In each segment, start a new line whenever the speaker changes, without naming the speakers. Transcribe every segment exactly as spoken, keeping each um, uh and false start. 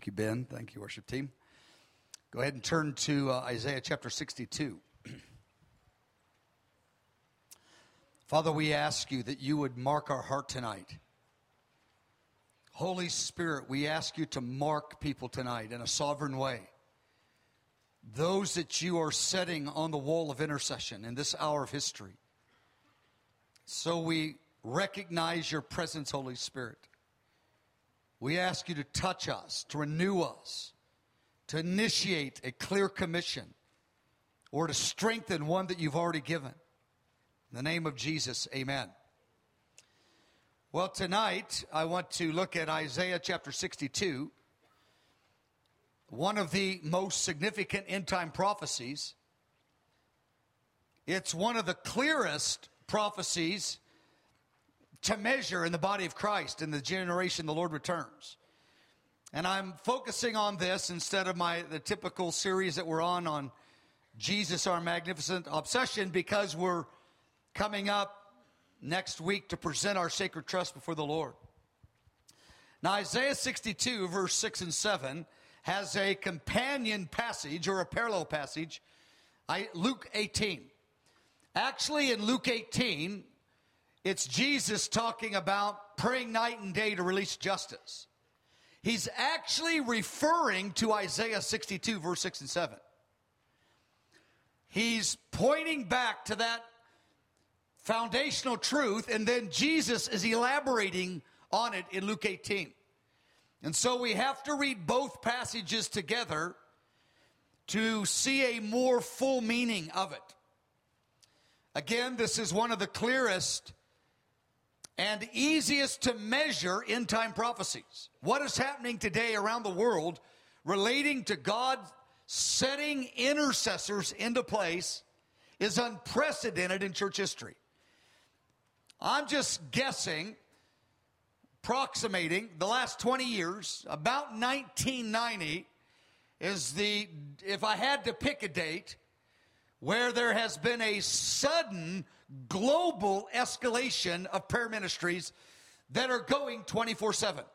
Thank you, Ben. Thank you, worship team. Go ahead and turn to uh, Isaiah chapter sixty-two. Father, we ask you that you would mark our heart tonight. Holy Spirit, we ask you to mark people tonight in a sovereign way. Those that you are setting on the wall of intercession in this hour of history. So we recognize your presence, Holy Spirit. We ask you to touch us, to renew us, to initiate a clear commission, or to strengthen one that you've already given. In the name of Jesus, amen. Well, tonight I want to look at Isaiah chapter sixty-two, one of the most significant end-time prophecies. It's one of the clearest prophecies to measure in the body of Christ in the generation the Lord returns. And I'm focusing on this instead of my the typical series that we're on on Jesus, our magnificent obsession, because we're coming up next week to present our sacred trust before the Lord. Now, Isaiah sixty-two, verse six and seven, has a companion passage or a parallel passage, Luke eighteen. Actually, in Luke eighteen, it's Jesus talking about praying night and day to release justice. He's actually referring to Isaiah sixty-two, verse six and seven. He's pointing back to that foundational truth, and then Jesus is elaborating on it in Luke eighteen. And so we have to read both passages together to see a more full meaning of it. Again, this is one of the clearest and easiest to measure end-time prophecies. What is happening today around the world relating to God setting intercessors into place is unprecedented in church history. I'm just guessing, approximating the last twenty years, about nineteen ninety is the, if I had to pick a date, where there has been a sudden global escalation of prayer ministries that are going twenty-four seven.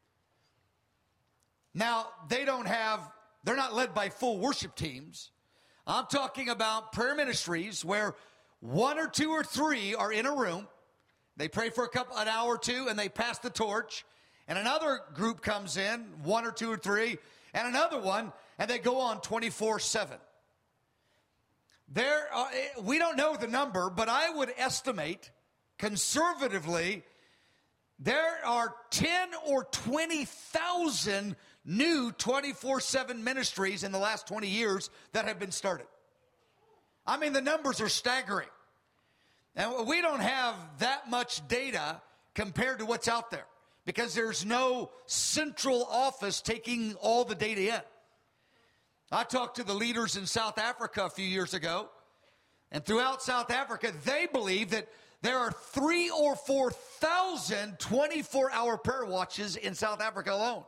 Now, they don't have, they're not led by full worship teams. I'm talking about prayer ministries where one or two or three are in a room. They pray for a couple, an hour or two, and they pass the torch. And another group comes in, one or two or three, and another one, and they go on twenty-four seven. There, are, we don't know the number, but I would estimate conservatively there are ten or twenty thousand new twenty-four seven ministries in the last twenty years that have been started. I mean, the numbers are staggering. And we don't have that much data compared to what's out there because there's no central office taking all the data in. I talked to the leaders in South Africa a few years ago, and throughout South Africa, they believe that there are three or four thousand twenty-four hour prayer watches in South Africa alone.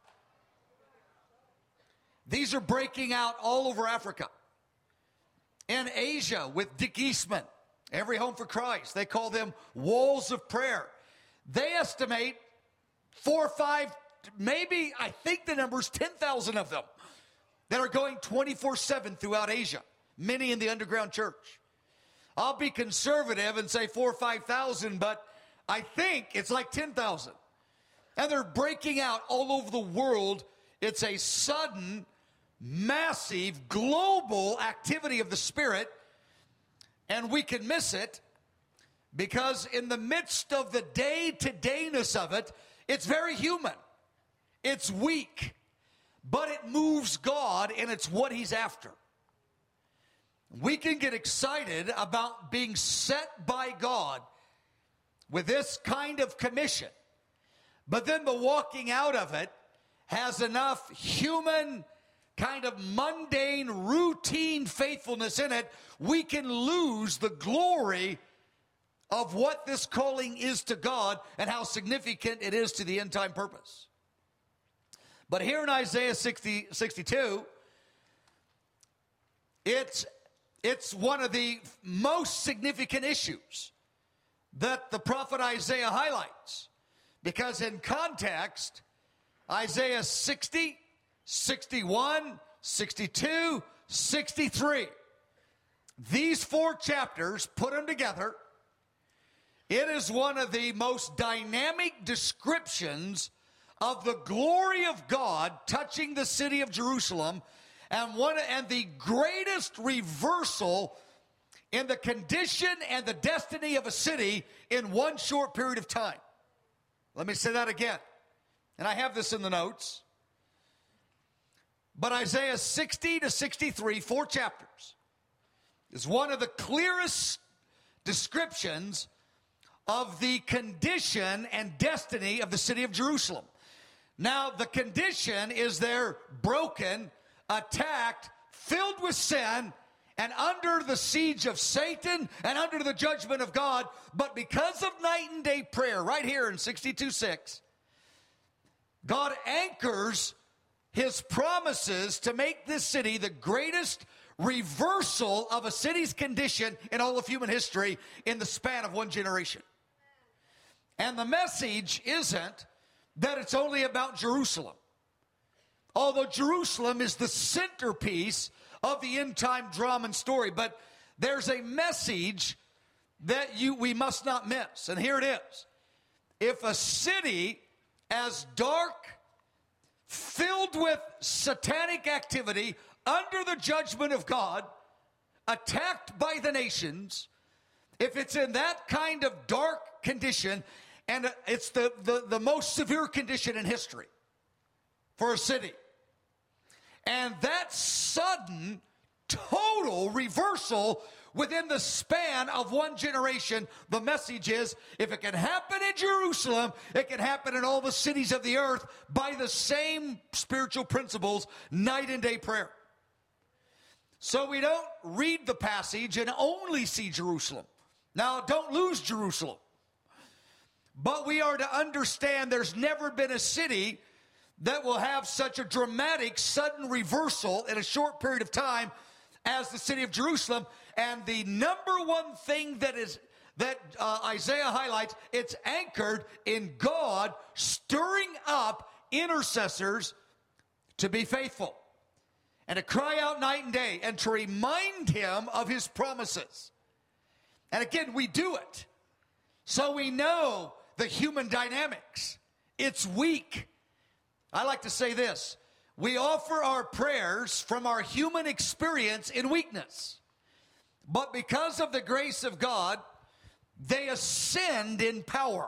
These are breaking out all over Africa. In Asia, with Dick Eastman, Every Home for Christ, they call them walls of prayer. They estimate four or five, maybe, I think the number is ten thousand of them that are going twenty-four seven throughout Asia, many in the underground church. I'll be conservative and say four or five thousand, but I think it's like ten thousand. And they're breaking out all over the world. It's a sudden, massive, global activity of the Spirit, and we can miss it because in the midst of the day-to-dayness of it, it's very human. It's weak. But it moves God, and it's what He's after. We can get excited about being set by God with this kind of commission. But then the walking out of it has enough human, kind of mundane, routine faithfulness in it, we can lose the glory of what this calling is to God and how significant it is to the end time purpose. But here in Isaiah sixty, sixty-two, it's, it's one of the most significant issues that the prophet Isaiah highlights. Because in context, Isaiah sixty sixty-one, sixty-two, sixty-three. These four chapters, put them together, it is one of the most dynamic descriptions of the glory of God touching the city of Jerusalem, and one and the greatest reversal in the condition and the destiny of a city in one short period of time. Let me say that again. And I have this in the notes. But Isaiah sixty to sixty-three, four chapters, is one of the clearest descriptions of the condition and destiny of the city of Jerusalem. Now, the condition is they're broken, attacked, filled with sin, and under the siege of Satan and under the judgment of God. But because of night and day prayer, right here in sixty-two six, God anchors his promises to make this city the greatest reversal of a city's condition in all of human history in the span of one generation. And the message isn't that it's only about Jerusalem. Although Jerusalem is the centerpiece of the end-time drama and story, but there's a message that you we must not miss. And here it is. If a city as dark, filled with satanic activity, under the judgment of God, attacked by the nations, if it's in that kind of dark condition, and it's the, the, the most severe condition in history for a city, and that sudden, total reversal within the span of one generation, the message is, if it can happen in Jerusalem, it can happen in all the cities of the earth by the same spiritual principles, night and day prayer. So we don't read the passage and only see Jerusalem. Now, don't lose Jerusalem. But we are to understand there's never been a city that will have such a dramatic, sudden reversal in a short period of time as the city of Jerusalem. And the number one thing that is that uh, Isaiah highlights, it's anchored in God stirring up intercessors to be faithful and to cry out night and day and to remind him of his promises. And again, we do it so we know the human dynamics. It's weak. I like to say this. We offer our prayers from our human experience in weakness. But because of the grace of God, they ascend in power.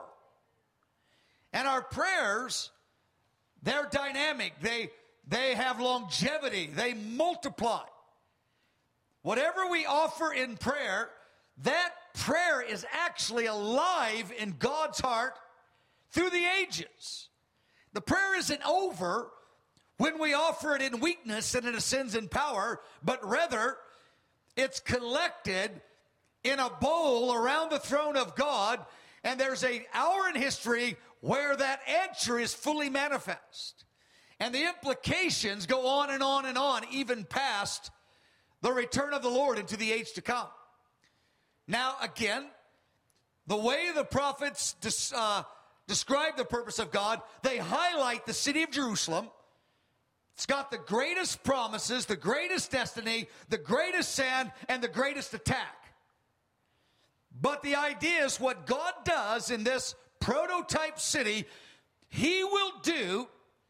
And our prayers, they're dynamic. They, they have longevity. They multiply. Whatever we offer in prayer, that prayer is actually alive in God's heart through the ages. The prayer isn't over when we offer it in weakness and it ascends in power, but rather it's collected in a bowl around the throne of God, and there's an hour in history where that answer is fully manifest. And the implications go on and on and on, even past the return of the Lord into the age to come. Now, again, the way the prophets des- uh, describe the purpose of God, they highlight the city of Jerusalem. It's got the greatest promises, the greatest destiny, the greatest sin, and the greatest attack. But the idea is what God does in this prototype city, he will do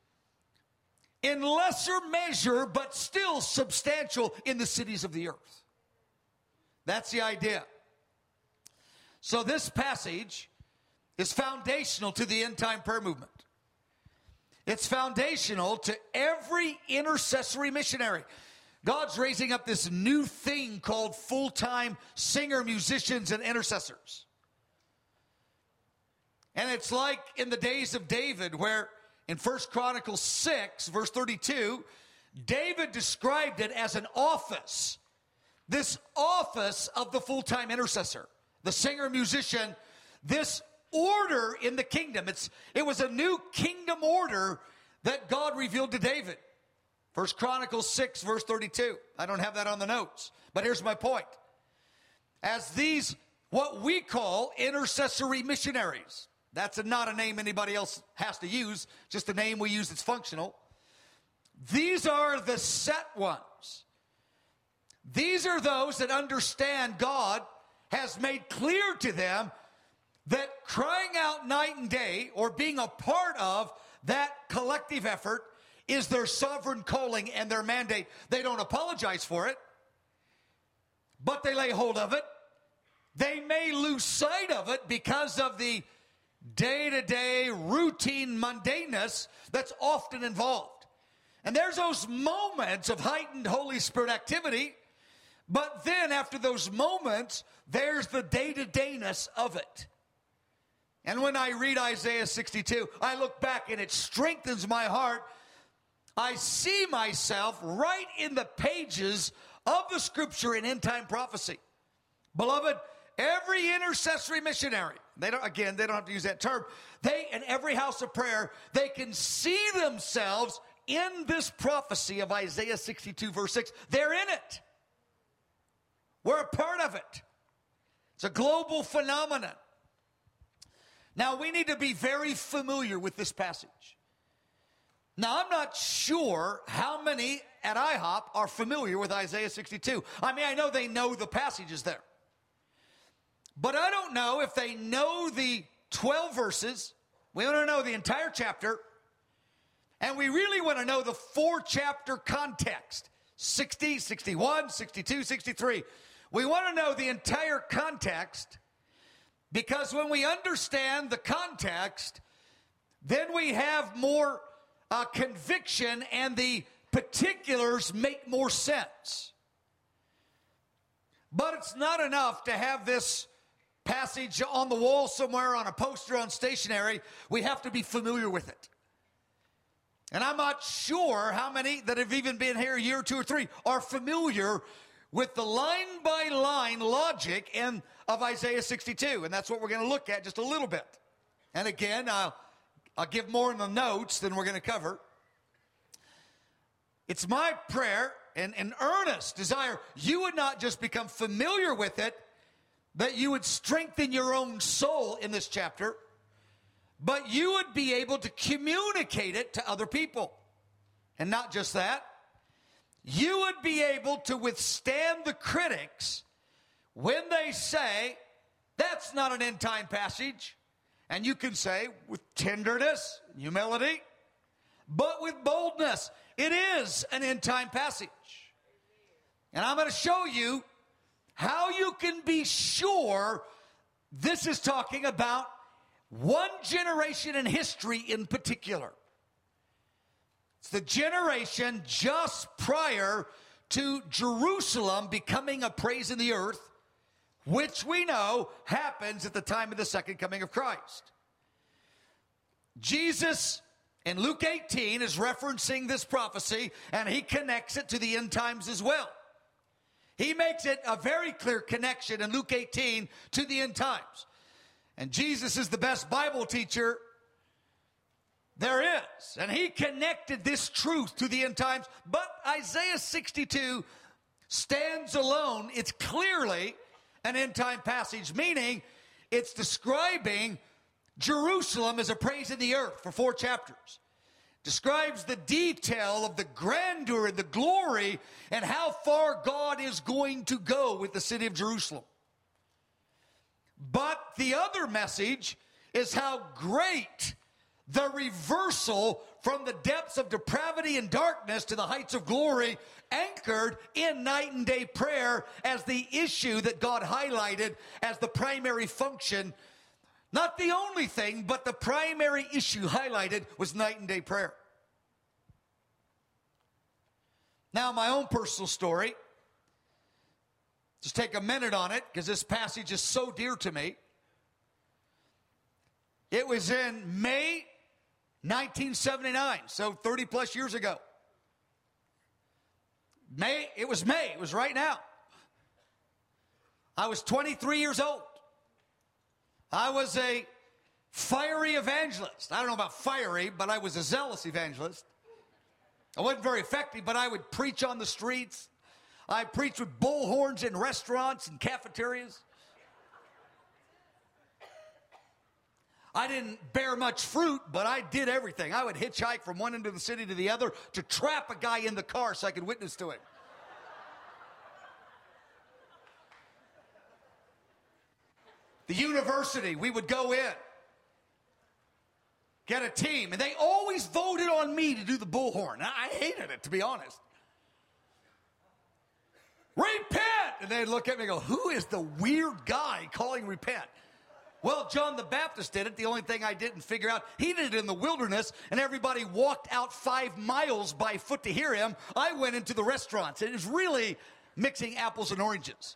in lesser measure, but still substantial in the cities of the earth. That's the idea. So this passage is foundational to the end-time prayer movement. It's foundational to every intercessory missionary. God's raising up this new thing called full-time singer, musicians, and intercessors. And it's like in the days of David, where in First Chronicles six, verse thirty-two, David described it as an office. This office of the full-time intercessor, the singer, musician, this order in the kingdom. It's, it was a new kingdom order that God revealed to David. First Chronicles six, verse thirty-two. I don't have that on the notes, but here's my point. As these, what we call intercessory missionaries, that's a, not a name anybody else has to use, just a name we use that's functional. These are the set ones. These are those that understand God has made clear to them that crying out night and day, or being a part of that collective effort, is their sovereign calling and their mandate. They don't apologize for it, but they lay hold of it. They may lose sight of it because of the day-to-day routine mundaneness that's often involved. And there's those moments of heightened Holy Spirit activity, but then after those moments, there's the day-to-dayness of it. And when I read Isaiah sixty-two, I look back and it strengthens my heart. I see myself right in the pages of the scripture in end-time prophecy. Beloved, every intercessory missionary, they don't, again, they don't have to use that term, they, in every house of prayer, they can see themselves in this prophecy of Isaiah sixty-two, verse six. They're in it. We're a part of it. It's a global phenomenon. Now, we need to be very familiar with this passage. Now, I'm not sure how many at I hop are familiar with Isaiah sixty-two. I mean, I know they know the passages there. But I don't know if they know the twelve verses. We want to know the entire chapter. And we really want to know the four-chapter context. sixty, sixty-one, sixty-two, sixty-three. We want to know the entire context, because when we understand the context, then we have more uh, conviction and the particulars make more sense. But it's not enough to have this passage on the wall somewhere, on a poster, on stationery. We have to be familiar with it. And I'm not sure how many that have even been here a year or two or three are familiar with the line-by-line logic in, of Isaiah sixty-two. And that's what we're going to look at just a little bit. And again, I'll, I'll give more in the notes than we're going to cover. It's my prayer and an earnest desire you would not just become familiar with it, that you would strengthen your own soul in this chapter, but you would be able to communicate it to other people. And not just that, you would be able to withstand the critics when they say, that's not an end-time passage. And you can say, with tenderness, humility, but with boldness, it is an end-time passage. And I'm going to show you how you can be sure this is talking about one generation in history in particular. It's the generation just prior to Jerusalem becoming a praise in the earth, which we know happens at the time of the second coming of Christ. Jesus in Luke eighteen is referencing this prophecy, and he connects it to the end times as well. He makes it a very clear connection in Luke eighteen to the end times. And Jesus is the best Bible teacher there is. And he connected this truth to the end times. But Isaiah sixty-two stands alone. It's clearly an end time passage, meaning it's describing Jerusalem as a praise in the earth for four chapters. Describes the detail of the grandeur and the glory and how far God is going to go with the city of Jerusalem. But the other message is how great the reversal from the depths of depravity and darkness to the heights of glory, anchored in night and day prayer as the issue that God highlighted as the primary function. Not the only thing, but the primary issue highlighted was night and day prayer. Now, my own personal story, just take a minute on it because this passage is so dear to me. It was in May nineteen seventy-nine, so thirty plus years ago. May, it was May, it was right now. I was twenty-three years old. I was a fiery evangelist. I don't know about fiery, but I was a zealous evangelist. I wasn't very effective, but I would preach on the streets. I preached with bullhorns in restaurants and cafeterias. I didn't bear much fruit, but I did everything. I would hitchhike from one end of the city to the other to trap a guy in the car so I could witness to it. The university, we would go in, get a team, and they always voted on me to do the bullhorn. I hated it, to be honest. Repent! And they'd look at me and go, who is the weird guy calling repent? Well, John the Baptist did it. The only thing I didn't figure out, he did it in the wilderness, and everybody walked out five miles by foot to hear him. I went into the restaurants. It is really mixing apples and oranges.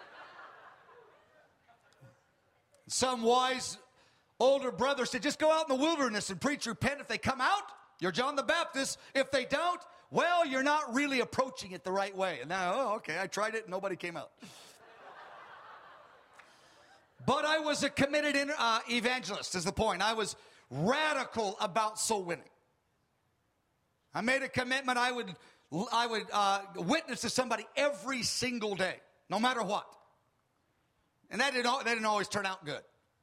Some wise older brother said, just go out in the wilderness and preach repent. If they come out, you're John the Baptist. If they don't, well, you're not really approaching it the right way. And now, oh, okay, I tried it and nobody came out. But I was a committed uh, evangelist, is the point. I was radical about soul winning. I made a commitment I would, I would uh, witness to somebody every single day, no matter what. And that didn't, that didn't always turn out good.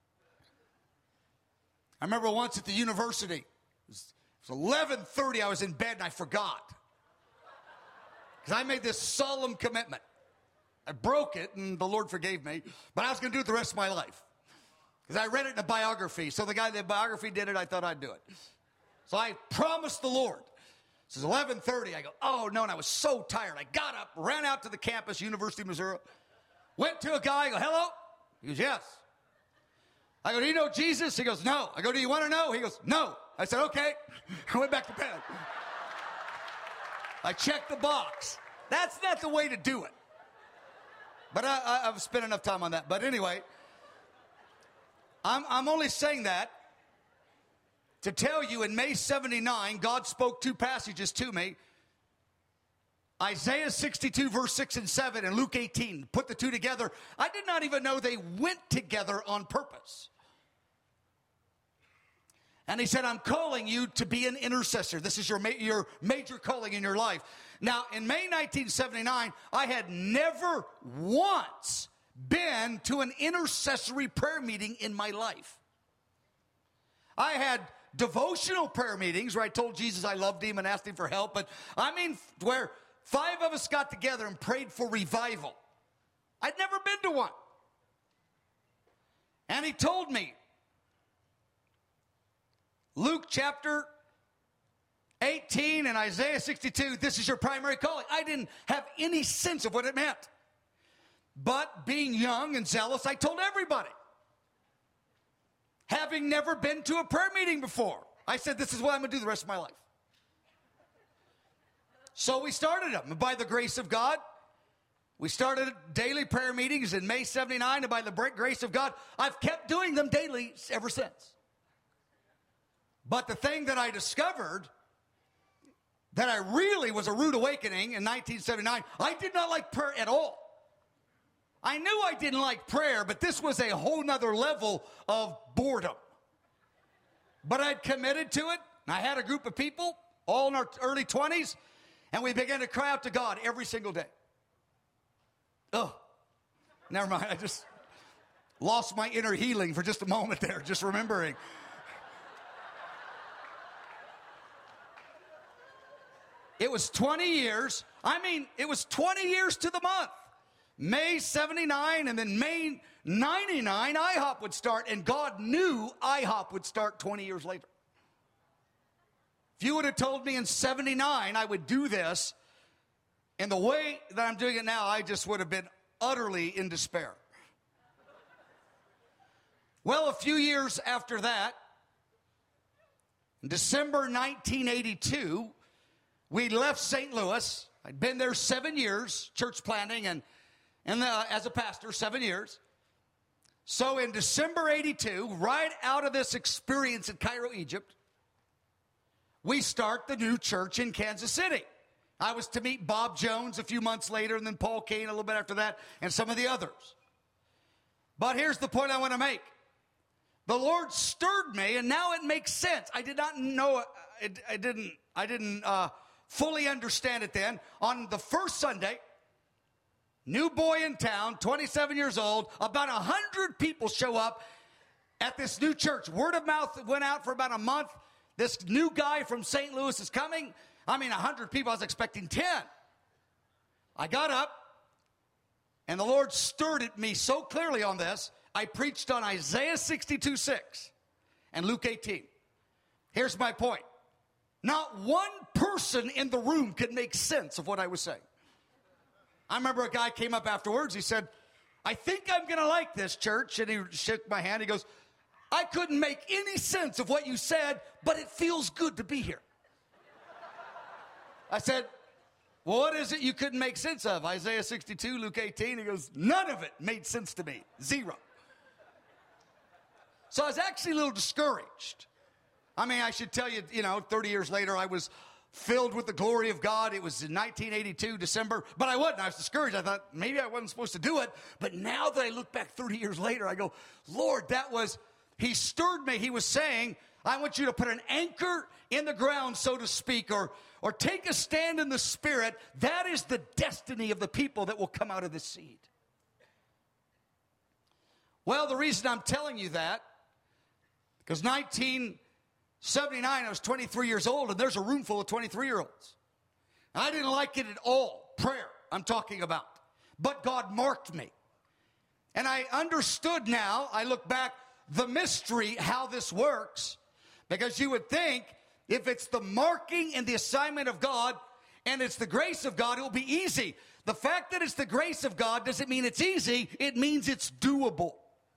I remember once at the university, it was, it was eleven thirty, I was in bed and I forgot. Because I made this solemn commitment. I broke it and the Lord forgave me, but I was going to do it the rest of my life. Because I read it in a biography. So the guy that biography did it, I thought I'd do it. So I promised the Lord. This is eleven thirty. I go, oh no, and I was so tired. I got up, ran out to the campus, University of Missouri. Went to a guy, I go, hello? He goes, yes. I go, do you know Jesus? He goes, no. I go, do you want to know? He goes, no. I said, okay. I went back to bed. I checked the box. That's not the way to do it. But I, I, I've spent enough time on that. But anyway, I'm, I'm only saying that to tell you in May seventy-nine, God spoke two passages to me. Isaiah sixty-two, verse six and seven, and Luke eighteen. Put the two together. I did not even know they went together on purpose. And he said, I'm calling you to be an intercessor. This is your, ma- your major calling in your life. Now, in May nineteen seventy-nine, I had never once been to an intercessory prayer meeting in my life. I had devotional prayer meetings where I told Jesus I loved him and asked him for help. But I mean, where five of us got together and prayed for revival. I'd never been to one. And he told me, Luke chapter eighteen and Isaiah sixty-two, this is your primary calling. I didn't have any sense of what it meant. But being young and zealous, I told everybody. Having never been to a prayer meeting before, I said, this is what I'm going to do the rest of my life. So we started them. And by the grace of God, we started daily prayer meetings in May seventy-nine. And by the grace of God, I've kept doing them daily ever since. But the thing that I discovered that I really was a rude awakening in nineteen seventy-nine, I did not like prayer at all. I knew I didn't like prayer, but this was a whole nother level of boredom. But I'd committed to it. And I had a group of people, all in our early twenties, and we began to cry out to God every single day. Oh, never mind. I just lost my inner healing for just a moment there, just remembering. It was twenty years. I mean, it was twenty years to the month. May seventy-nine and then May ninety-nine, I HOP would start, and God knew I HOP would start twenty years later. If you would have told me in seventy-nine I would do this in the way that I'm doing it now, I just would have been utterly in despair. Well, a few years after that, in December nineteen eighty-two, we left Saint Louis. I'd been there seven years, church planting, and, and uh, as a pastor, seven years. So in December eighty-two, right out of this experience in Cairo, Egypt, we start the new church in Kansas City. I was to meet Bob Jones a few months later, and then Paul Kane a little bit after that, and some of the others. But here's the point I want to make. The Lord stirred me, and now it makes sense. I did not know, it, I didn't, I didn't uh, fully understand it then. On the first Sunday, new boy in town, twenty-seven years old, about one hundred people show up, at this new church. Word of mouth went out for about a month. This new guy from Saint Louis is coming. I mean, one hundred people. I was expecting ten. I got up, and the Lord stirred at me so clearly on this. I preached on Isaiah sixty-two six and Luke eighteen. Here's my point. Not one person in the room could make sense of what I was saying. I remember a guy came up afterwards. He said, I think I'm going to like this church. And he shook my hand. He goes, I couldn't make any sense of what you said, but it feels good to be here. I said, well, what is it you couldn't make sense of? Isaiah sixty-two, Luke eighteen. He goes, none of it made sense to me. Zero. So I was actually a little discouraged. I mean, I should tell you, you know, thirty years later, I was filled with the glory of God. It was in nineteen eighty-two, December, but I wasn't. I was discouraged. I thought maybe I wasn't supposed to do it. But now that I look back thirty years later, I go, Lord, that was, he stirred me. He was saying, I want you to put an anchor in the ground, so to speak, or, or take a stand in the Spirit. That is the destiny of the people that will come out of this seed. Well, the reason I'm telling you that, because nineteen seventy-nine, I was twenty-three years old, and there's a room full of twenty-three-year-olds. I didn't like it at all. Prayer, I'm talking about. But God marked me. And I understood now, I look back, the mystery, how this works. Because you would think, if it's the marking and the assignment of God, and it's the grace of God, it will be easy. The fact that it's the grace of God doesn't mean it's easy. It means it's doable.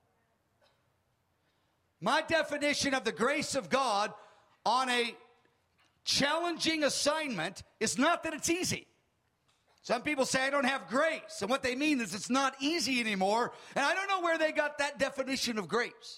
My definition of the grace of God on a challenging assignment is not that it's easy. Some people say, I don't have grace. And what they mean is it's not easy anymore. And I don't know where they got that definition of grace.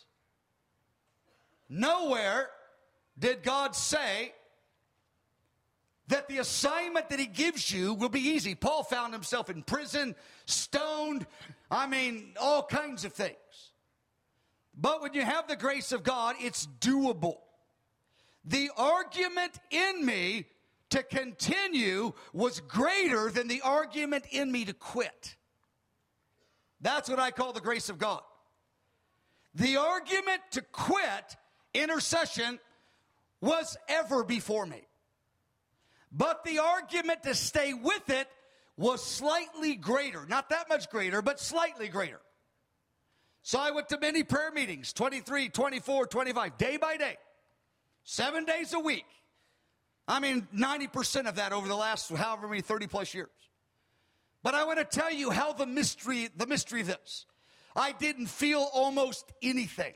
Nowhere did God say that the assignment that he gives you will be easy. Paul found himself in prison, stoned, I mean, all kinds of things. But when you have the grace of God, it's doable. The argument in me to continue was greater than the argument in me to quit. That's what I call the grace of God. The argument to quit intercession was ever before me. But the argument to stay with it was slightly greater. Not that much greater, but slightly greater. So I went to many prayer meetings, twenty-three, twenty-four, twenty-five, day by day, seven days a week. I mean, ninety percent of that over the last however many, thirty plus years. But I want to tell you how the mystery, the mystery of this. I didn't feel almost anything.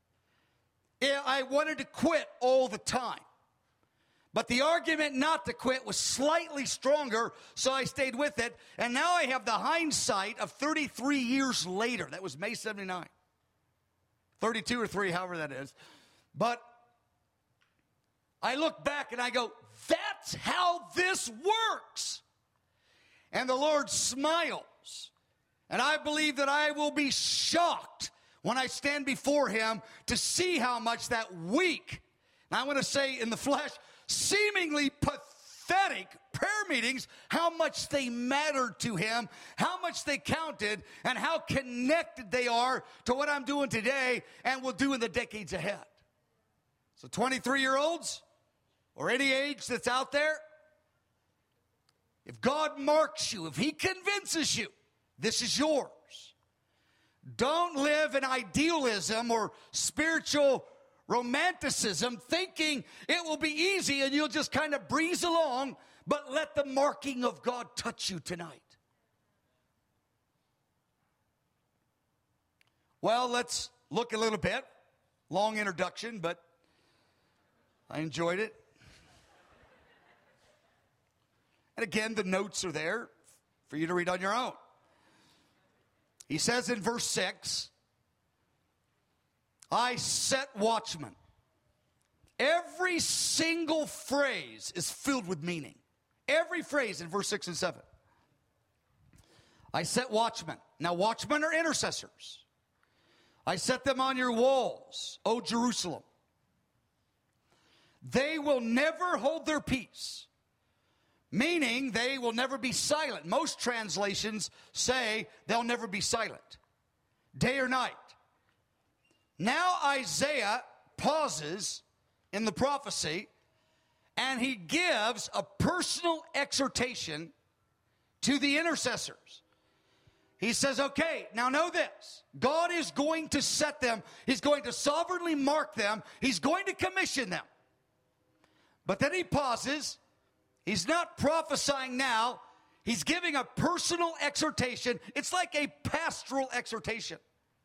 I wanted to quit all the time. But the argument not to quit was slightly stronger, so I stayed with it. And now I have the hindsight of thirty-three years later. That was May seventy-nine. thirty-two or three, however that is. But I look back and I go, that's how this works. And the Lord smiles. And I believe that I will be shocked when I stand before him to see how much that weak, and I want to say in the flesh, seemingly pathetic prayer meetings, how much they mattered to him, how much they counted, and how connected they are to what I'm doing today and will do in the decades ahead. So twenty-three-year-olds, or any age that's out there, if God marks you, if he convinces you, this is yours. Don't live in idealism or spiritual romanticism, thinking it will be easy and you'll just kind of breeze along, but let the marking of God touch you tonight. Well, let's look a little bit. Long introduction, but I enjoyed it. And again, the notes are there for you to read on your own. He says in verse six, I set watchmen. Every single phrase is filled with meaning. Every phrase in verse six and seven. I set watchmen. Now, watchmen are intercessors. I set them on your walls, O Jerusalem. They will never hold their peace. Meaning they will never be silent. Most translations say they'll never be silent, day or night. Now Isaiah pauses in the prophecy, and he gives a personal exhortation to the intercessors. He says, okay, now know this. God is going to set them. He's going to sovereignly mark them. He's going to commission them. But then he pauses. He's not prophesying now. He's giving a personal exhortation. It's like a pastoral exhortation.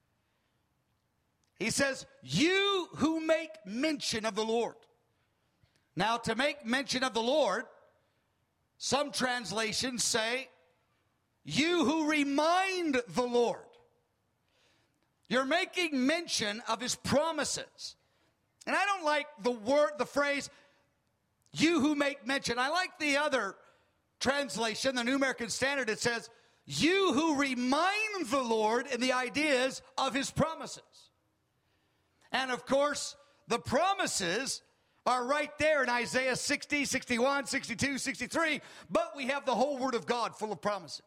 He says, you who make mention of the Lord. Now, to make mention of the Lord, some translations say, you who remind the Lord. You're making mention of his promises. And I don't like the word, the phrase, you who make mention. I like the other translation, the New American Standard. It says, you who remind the Lord in the ideas of his promises. And of course, the promises are right there in Isaiah sixty, sixty-one, sixty-two, sixty-three, but we have the whole Word of God full of promises.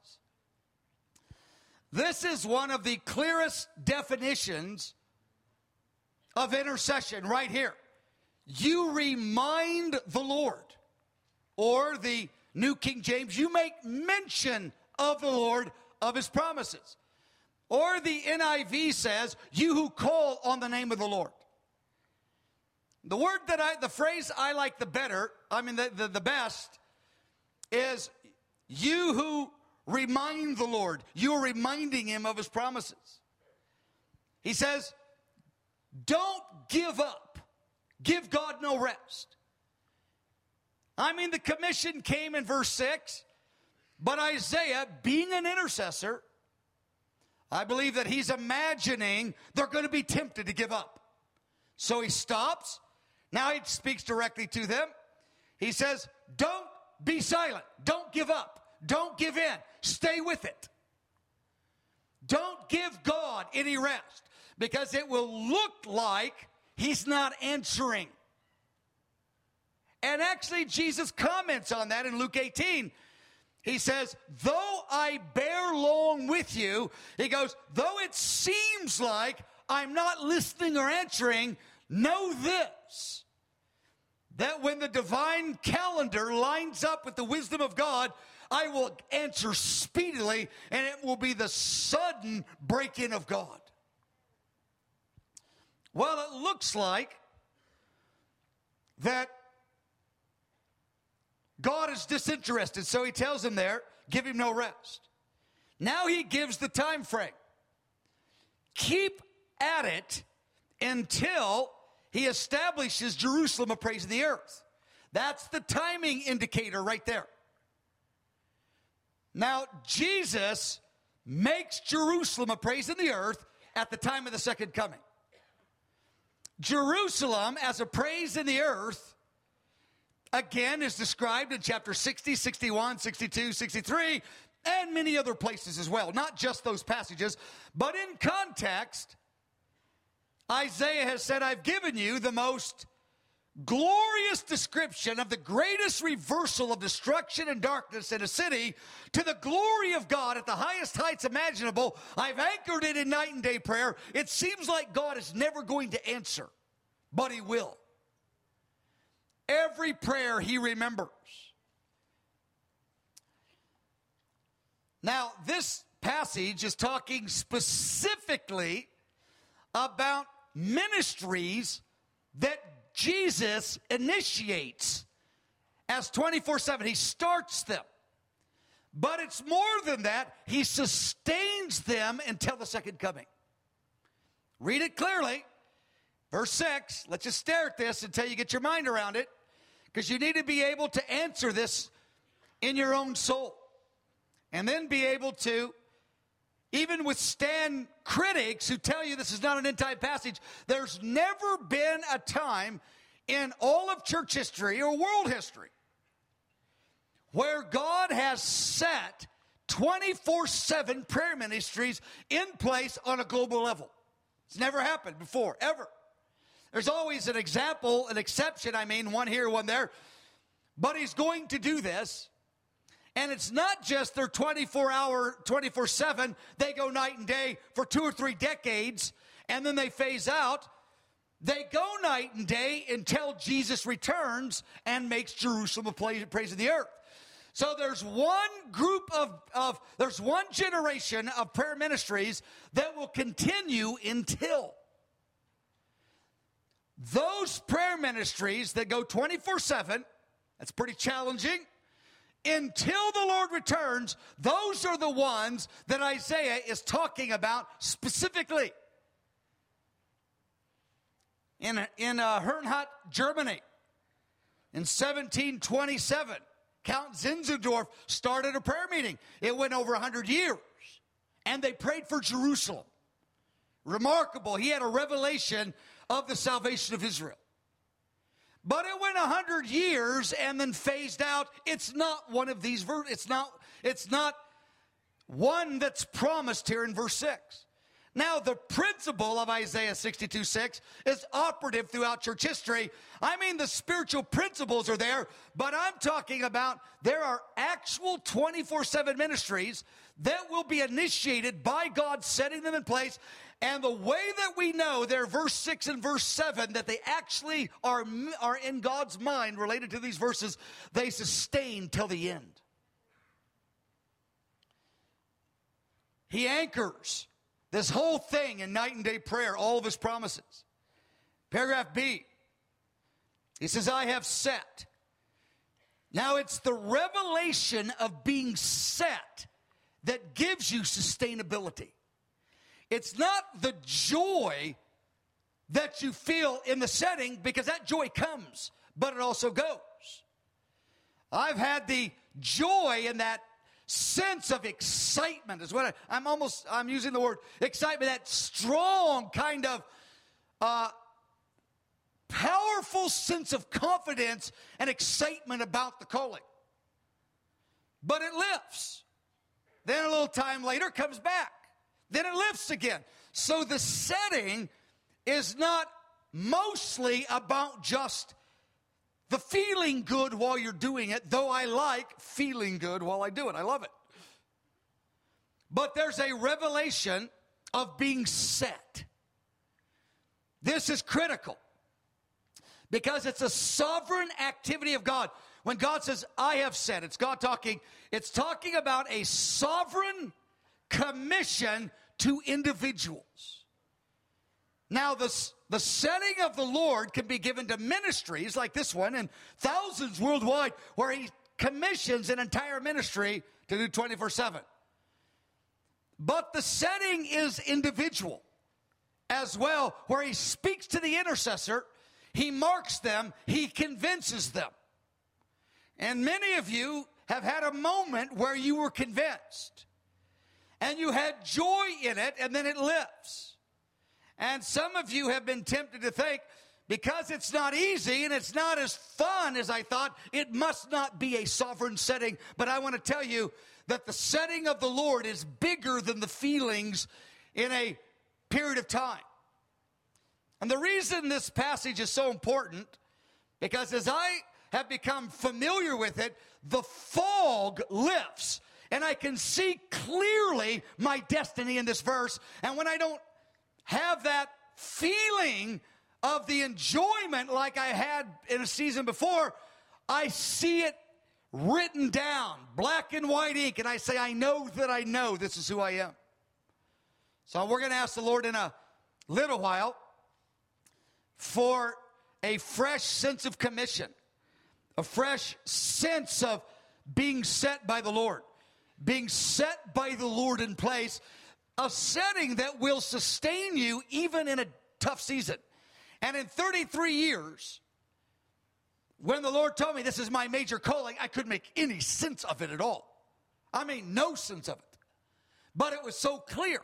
This is one of the clearest definitions of intercession right here. You remind the Lord, or the New King James, you make mention of the Lord, of his promises. Or the N I V says, you who call on the name of the Lord. The word that I, the phrase I like the better, I mean the, the, the best, is you who remind the Lord. You're reminding him of his promises. He says, don't give up. Give God no rest. I mean, the commission came in verse six, but Isaiah, being an intercessor, I believe that he's imagining they're going to be tempted to give up. So he stops. Now he speaks directly to them. He says, don't be silent. Don't give up. Don't give in. Stay with it. Don't give God any rest, because it will look like he's not answering. And actually, Jesus comments on that in Luke eighteen. He says, though I bear long with you, he goes, though it seems like I'm not listening or answering, know this, that when the divine calendar lines up with the wisdom of God, I will answer speedily, and it will be the sudden break-in of God. Well, it looks like that God is disinterested, so he tells him there, give him no rest. Now he gives the time frame. Keep at it until he establishes Jerusalem a praise of the earth. That's the timing indicator right there. Now, Jesus makes Jerusalem a praise in the earth at the time of the second coming. Jerusalem as a praise in the earth, again, is described in chapter sixty, sixty-one, sixty-two, sixty-three, and many other places as well. Not just those passages, but in context, Isaiah has said, I've given you the most glorious description of the greatest reversal of destruction and darkness in a city to the glory of God at the highest heights imaginable. I've anchored it in night and day prayer. It seems like God is never going to answer, but he will. Every prayer he remembers. Now, this passage is talking specifically about ministries that Jesus initiates as twenty-four seven. He starts them. But it's more than that. He sustains them until the second coming. Read it clearly. Verse six. Let's just stare at this until you get your mind around it, because you need to be able to answer this in your own soul. And then be able to even withstand critics who tell you this is not an end-time passage. There's never been a time in all of church history or world history where God has set twenty-four seven prayer ministries in place on a global level. It's never happened before, ever. There's always an example, an exception, I mean, one here, one there. But he's going to do this. And it's not just their twenty-four hour, twenty-four seven. They go night and day for two or three decades. and then they phase out. They go night and day until Jesus returns and makes Jerusalem a praise of the earth. So there's one group of, of, there's one generation of prayer ministries that will continue until. Those prayer ministries that go twenty-four seven, that's pretty challenging, until the Lord returns, those are the ones that Isaiah is talking about specifically. In, in uh, Herrnhut, Germany, in seventeen twenty-seven, Count Zinzendorf started a prayer meeting. It went over one hundred years, and they prayed for Jerusalem. Remarkable. He had a revelation of the salvation of Israel. But it went one hundred years and then phased out. It's not one of these verses. It's not, it's not one that's promised here in verse six. Now, the principle of Isaiah sixty-two six is operative throughout church history. I mean, the spiritual principles are there, but I'm talking about there are actual twenty-four seven ministries that will be initiated by God setting them in place. And the way that we know they're verse six and verse seven, that they actually are, are in God's mind related to these verses, they sustain till the end. He anchors this whole thing in night and day prayer, all of his promises. Paragraph B, he says, I have set. Now it's the revelation of being set that gives you sustainability. It's not the joy that you feel in the setting, because that joy comes, but it also goes. I've had the joy in that sense of excitement is what I, I'm almost, I'm using the word excitement, that strong kind of uh, powerful sense of confidence and excitement about the calling. But it lifts. Then a little time later comes back. Then it lifts again. So the setting is not mostly about just the feeling good while you're doing it, though I like feeling good while I do it. I love it. But there's a revelation of being set. This is critical because it's a sovereign activity of God. When God says, I have set, it's God talking. It's talking about a sovereign commission to individuals. Now, the, the setting of the Lord can be given to ministries like this one and thousands worldwide where he commissions an entire ministry to do twenty-four seven. But the setting is individual as well, where he speaks to the intercessor, he marks them, he convinces them. And many of you have had a moment where you were convinced and you had joy in it, and then it lifts. And some of you have been tempted to think, because it's not easy and it's not as fun as I thought, it must not be a sovereign setting. But I want to tell you that the setting of the Lord is bigger than the feelings in a period of time. And the reason this passage is so important, because as I have become familiar with it, the fog lifts. And I can see clearly my destiny in this verse. And when I don't have that feeling of the enjoyment like I had in a season before, I see it written down, black and white ink, and I say, I know that I know this is who I am. So we're going to ask the Lord in a little while for a fresh sense of commission, a fresh sense of being set by the Lord, being set by the Lord in place, a setting that will sustain you even in a tough season. And in thirty-three years, when the Lord told me this is my major calling, I couldn't make any sense of it at all. I mean, no sense of it. But it was so clear.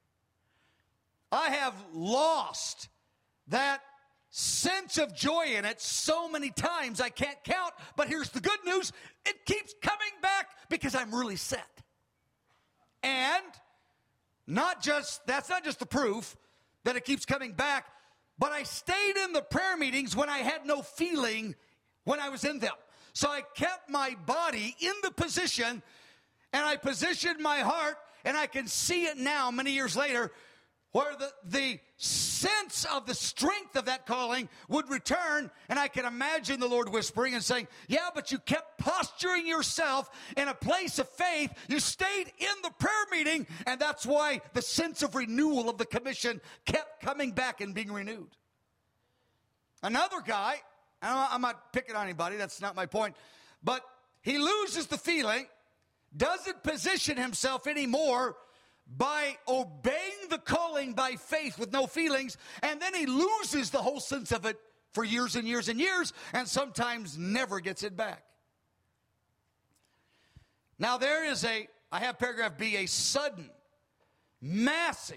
I have lost that sense of joy in it so many times I can't count. But here's the good news. It keeps coming back because I'm really set. And not just, that's not just the proof that it keeps coming back, but I stayed in the prayer meetings when I had no feeling when I was in them. So I kept my body in the position, and I positioned my heart, and I can see it now many years later. where the, the sense of the strength of that calling would return. And I can imagine the Lord whispering and saying, yeah, but you kept posturing yourself in a place of faith. You stayed in the prayer meeting, and that's why the sense of renewal of the commission kept coming back and being renewed. Another guy, I'm not picking on anybody, that's not my point, but he loses the feeling, doesn't position himself anymore by obeying the calling by faith with no feelings, and then he loses the whole sense of it for years and years and years, and sometimes never gets it back. Now there is a, I have paragraph B, a sudden, massive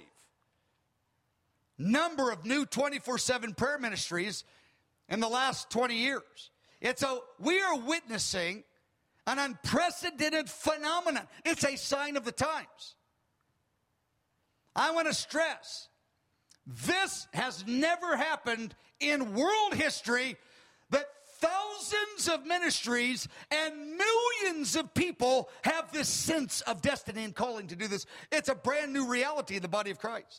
number of new twenty-four seven prayer ministries in the last twenty years. It's a, we are witnessing an unprecedented phenomenon. It's a sign of the times. I want to stress, this has never happened in world history, that thousands of ministries and millions of people have this sense of destiny and calling to do this. It's a brand new reality in the body of Christ.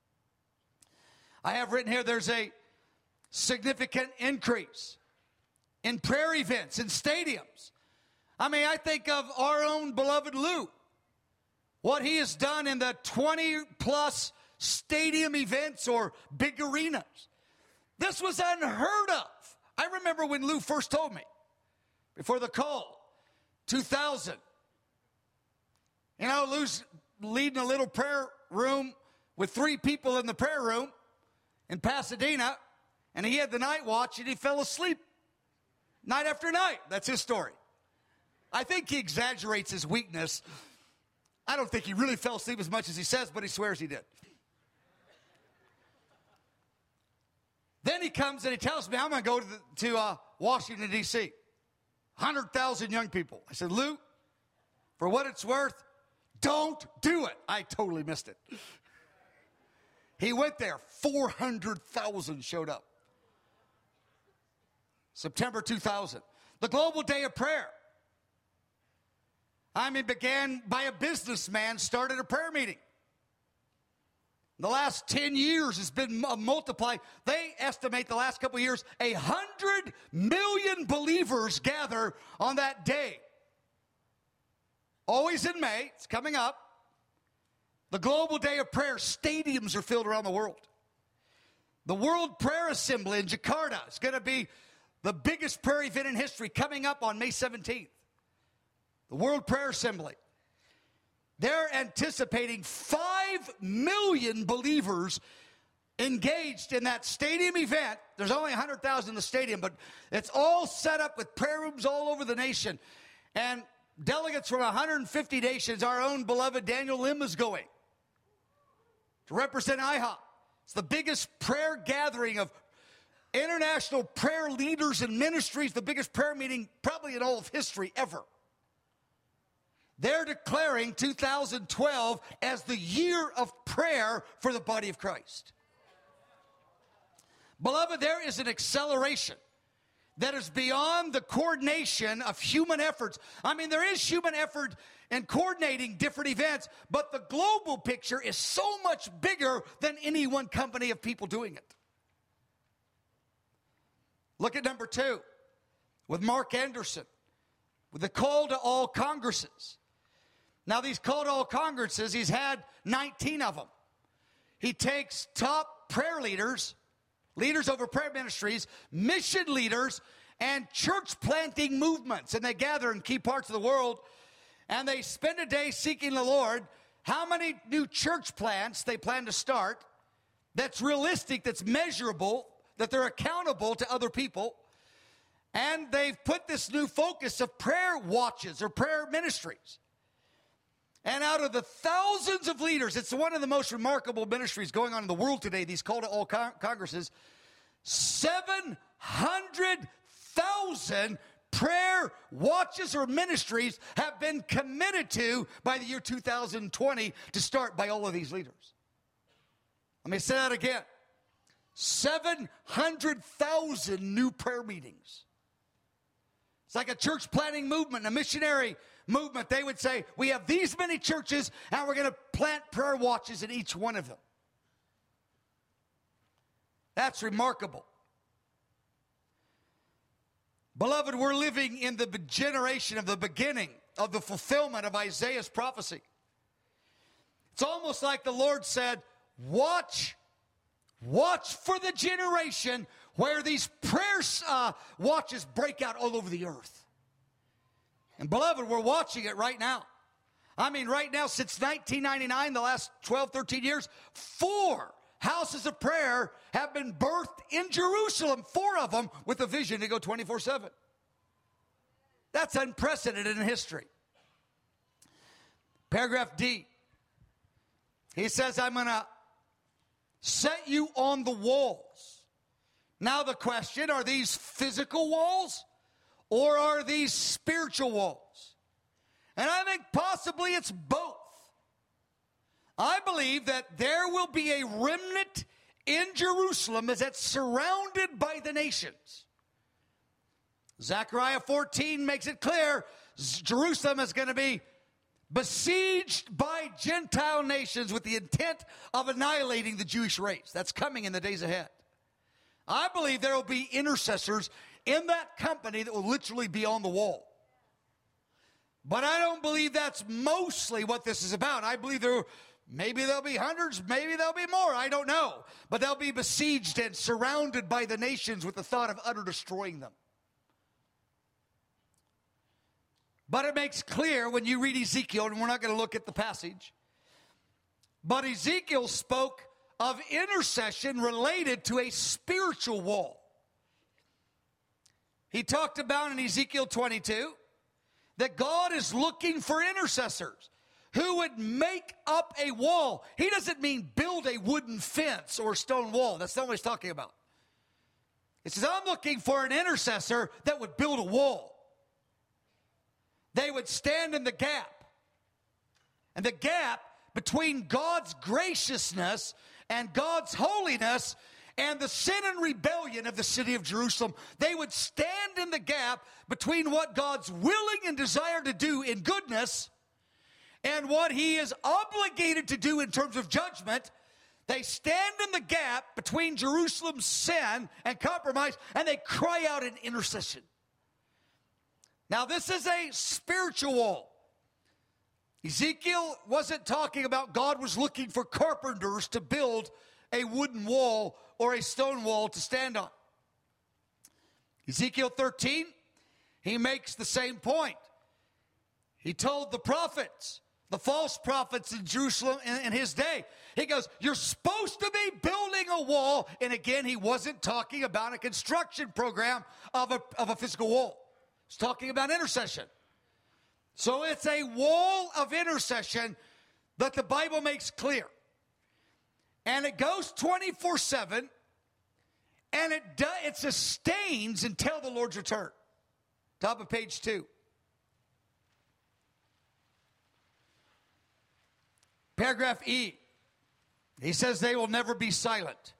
I have written here, there's a significant increase in prayer events, in stadiums. I mean, I think of our own beloved Lou, what he has done in the twenty plus stadium events or big arenas. This was unheard of. I remember when Lou first told me, before the call, two thousand. You know, Lou's leading a little prayer room with three people in the prayer room in Pasadena, and he had the night watch, and he fell asleep night after night. That's his story. I think he exaggerates his weakness. I don't think he really fell asleep as much as he says, but he swears he did. Then he comes and he tells me, I'm going to go to, the, to uh, Washington, D C one hundred thousand young people. I said, Lou, for what it's worth, don't do it. I totally missed it. He went there. four hundred thousand showed up. September two thousand. The Global Day of Prayer. I mean, began by a businessman, started a prayer meeting. The last ten years has been multiplied. They estimate the last couple of years, a hundred million believers gather on that day. Always in May, it's coming up. The Global Day of Prayer, stadiums are filled around the world. The World Prayer Assembly in Jakarta is going to be the biggest prayer event in history, coming up on May seventeenth. The World Prayer Assembly. They're anticipating five million believers engaged in that stadium event. There's only one hundred thousand in the stadium, but it's all set up with prayer rooms all over the nation. And delegates from one hundred fifty nations, our own beloved Daniel Lim is going to represent I HOP. It's the biggest prayer gathering of international prayer leaders and ministries, the biggest prayer meeting probably in all of history ever. They're declaring two thousand twelve as the year of prayer for the body of Christ. Beloved, there is an acceleration that is beyond the coordination of human efforts. I mean, there is human effort in coordinating different events, but the global picture is so much bigger than any one company of people doing it. Look at number two, with Mark Anderson, with the call to all congresses. Now, these call to all congresses, he's had nineteen of them. He takes top prayer leaders, leaders over prayer ministries, mission leaders, and church planting movements, and they gather in key parts of the world, and they spend a day seeking the Lord. How many new church plants they plan to start that's realistic, that's measurable, that they're accountable to other people. And they've put this new focus of prayer watches or prayer ministries. And out of the thousands of leaders, it's one of the most remarkable ministries going on in the world today, these call to all con- congresses, seven hundred thousand prayer watches or ministries have been committed to by the year two thousand twenty to start by all of these leaders. Let me say that again. seven hundred thousand new prayer meetings. It's like a church planting movement, a missionary movement. They would say, we have these many churches, and we're going to plant prayer watches in each one of them. That's remarkable. Beloved, we're living in the generation of the beginning of the fulfillment of Isaiah's prophecy. It's almost like the Lord said, watch, watch for the generation where these prayer uh, watches break out all over the earth. And beloved, we're watching it right now. I mean, right now, since nineteen ninety-nine, the last twelve, thirteen years, four houses of prayer have been birthed in Jerusalem, four of them with a vision to go twenty-four seven. That's unprecedented in history. Paragraph D. He says, I'm going to set you on the walls. Now the question, are these physical walls or are these spiritual walls? And I think possibly it's both. I believe that there will be a remnant in Jerusalem as it's surrounded by the nations. Zechariah fourteen makes it clear Jerusalem is going to be besieged by Gentile nations with the intent of annihilating the Jewish race. That's coming in the days ahead. I believe there will be intercessors in that company that will literally be on the wall. But I don't believe that's mostly what this is about. I believe there, maybe there'll be hundreds, maybe there'll be more, I don't know. But they'll be besieged and surrounded by the nations with the thought of utter destroying them. But it makes clear when you read Ezekiel, and we're not going to look at the passage, but Ezekiel spoke of intercession related to a spiritual wall. He talked about in Ezekiel twenty-two that God is looking for intercessors who would make up a wall. He doesn't mean build a wooden fence or stone wall. That's not what he's talking about. He says, I'm looking for an intercessor that would build a wall. They would stand in the gap. And the gap between God's graciousness and God's holiness and the sin and rebellion of the city of Jerusalem, they would stand in the gap between what God's willing and desire to do in goodness and what he is obligated to do in terms of judgment. They stand in the gap between Jerusalem's sin and compromise, and they cry out in intercession. Now, this is a spiritual wall. Ezekiel wasn't talking about God was looking for carpenters to build a wooden wall or a stone wall to stand on. Ezekiel thirteen, he makes the same point. He told the prophets, the false prophets in Jerusalem in, in his day, he goes, you're supposed to be building a wall. And again, he wasn't talking about a construction program of a, of a physical wall. He's talking about intercession. So it's a wall of intercession that the Bible makes clear. And it goes twenty-four seven, and it, do, it sustains until the Lord's return. Top of page two. Paragraph E. He says they will never be silent.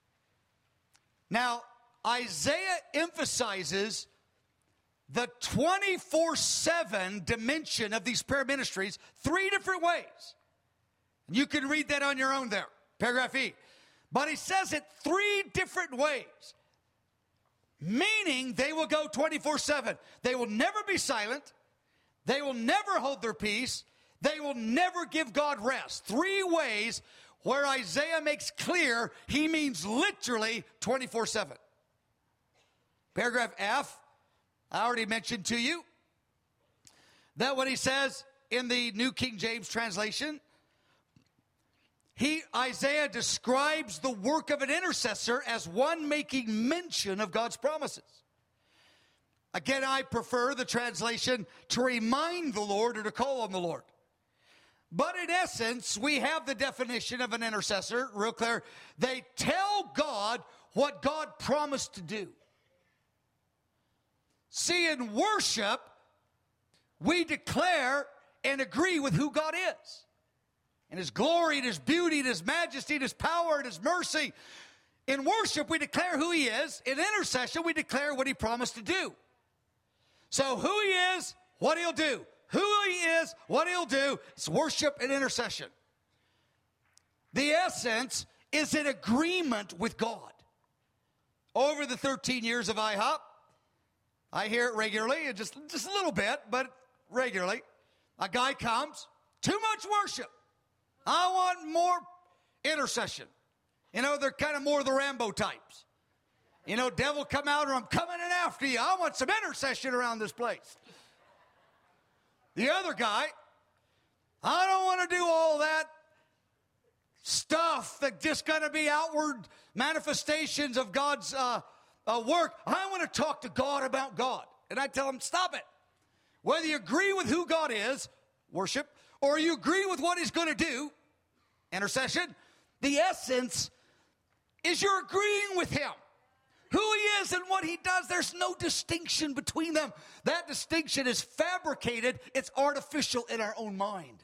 Now, Isaiah emphasizes the twenty-four seven dimension of these prayer ministries three different ways. You can read that on your own there. Paragraph E. But he says it three different ways. Meaning they will go twenty-four seven. They will never be silent. They will never hold their peace. They will never give God rest. Three ways where Isaiah makes clear he means literally twenty-four seven. Paragraph F, I already mentioned to you that when he says in the New King James translation, he, Isaiah describes the work of an intercessor as one making mention of God's promises. Again, I prefer the translation to remind the Lord or to call on the Lord. But in essence, we have the definition of an intercessor, real clear. They tell God what God promised to do. See, in worship, we declare and agree with who God is. And his glory, and his beauty, and his majesty, and his power, and his mercy. In worship, we declare who he is. In intercession, we declare what he promised to do. So who he is, what he'll do. Who he is, what he'll do. It's worship and intercession. The essence is an agreement with God. over the thirteen years of I hop, I hear it regularly, and just, just a little bit, but regularly. A guy comes, too much worship. I want more intercession. You know, they're kind of more the Rambo types. You know, devil, come out or I'm coming in after you. I want some intercession around this place. The other guy, I don't want to do all that stuff that just going to be outward manifestations of God's uh, uh, work. I want to talk to God about God. And I tell him, stop it. Whether you agree with who God is, worship, or you agree with what he's going to do, intercession, the essence is you're agreeing with him. Who he is and what he does, there's no distinction between them. That distinction is fabricated. It's artificial in our own mind.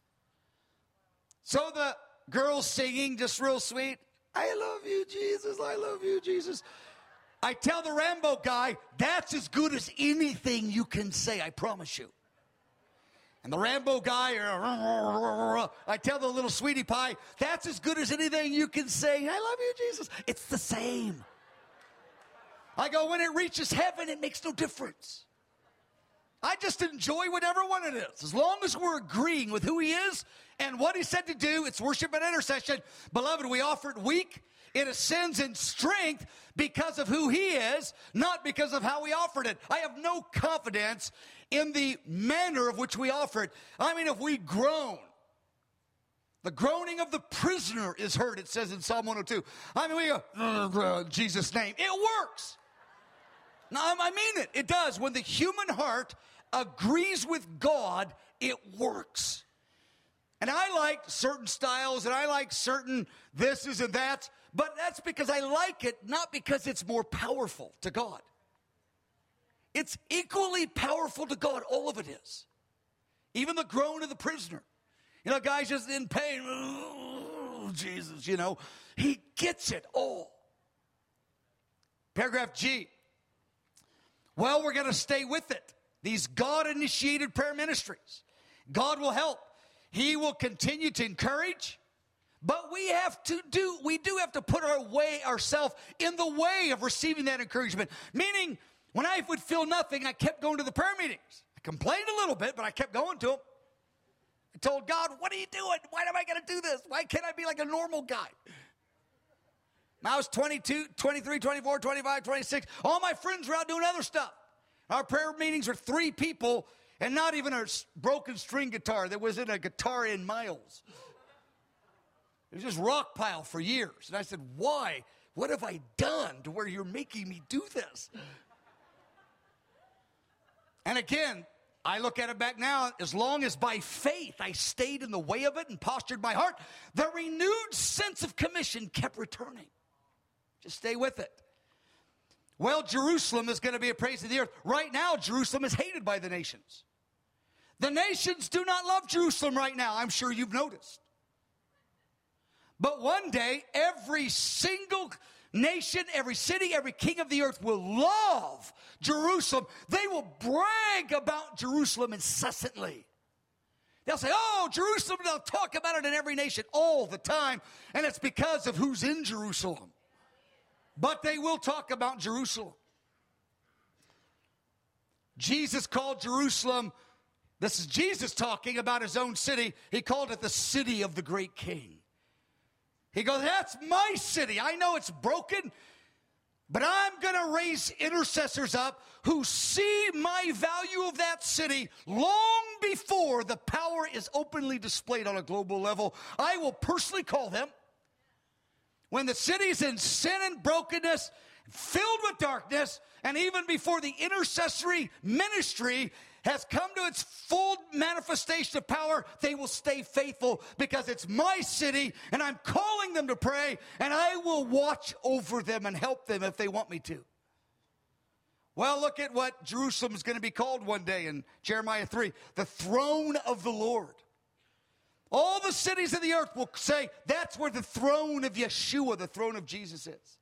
So the girl's singing just real sweet, I love you, Jesus, I love you, Jesus. I tell the Rambo guy, that's as good as anything you can say, I promise you. And the Rambo guy, I tell the little sweetie pie, that's as good as anything you can say, I love you, Jesus. It's the same. I go, when it reaches heaven, it makes no difference. I just enjoy whatever one it is. As long as we're agreeing with who he is and what he said to do, it's worship and intercession. Beloved, we offer it weak. It ascends in strength because of who he is, not because of how we offered it. I have no confidence in the manner of which we offer it. I mean, if we groan, the groaning of the prisoner is heard, it says in Psalm one oh two. I mean, we go, in Jesus' name. It works. No, I mean it. It does. When the human heart agrees with God, it works. And I like certain styles, and I like certain thises and that's, but that's because I like it, not because it's more powerful to God. It's equally powerful to God. All of it is. Even the groan of the prisoner. You know, guy's just in pain. Oh, Jesus, you know. He gets it all. Paragraph G. Well, we're going to stay with it. These God-initiated prayer ministries. God will help. He will continue to encourage. But we have to do, we do have to put our way, ourselves in the way of receiving that encouragement. Meaning, when I would feel nothing, I kept going to the prayer meetings. I complained a little bit, but I kept going to them. I told God, what are you doing? Why am I going to do this? Why can't I be like a normal guy? I was twenty-two, twenty-three, twenty-four, twenty-five, twenty-six. All my friends were out doing other stuff. Our prayer meetings were three people and not even a broken string guitar. There wasn't a guitar in miles. It was just rock pile for years. And I said, why? What have I done to where you're making me do this? And again, I look at it back now, as long as by faith I stayed in the way of it and postured my heart, the renewed sense of commission kept returning. Just stay with it. Well, Jerusalem is going to be a praise of the earth. Right now, Jerusalem is hated by the nations. The nations do not love Jerusalem right now. I'm sure you've noticed. But one day, every single nation, every city, every king of the earth will love Jerusalem. They will brag about Jerusalem incessantly. They'll say, oh, Jerusalem, they'll talk about it in every nation all the time. And it's because of who's in Jerusalem. But they will talk about Jerusalem. Jesus called Jerusalem, this is Jesus talking about his own city. He called it the city of the great king. He goes, that's my city. I know it's broken, but I'm going to raise intercessors up who see my value of that city long before the power is openly displayed on a global level. I will personally call them. When the city's in sin and brokenness, filled with darkness, and even before the intercessory ministry has come to its full manifestation of power, they will stay faithful because it's my city and I'm calling them to pray, and I will watch over them and help them if they want me to. Well, look at what Jerusalem is going to be called one day in Jeremiah three, the throne of the Lord. All the cities of the earth will say that's where the throne of Yeshua, the throne of Jesus is.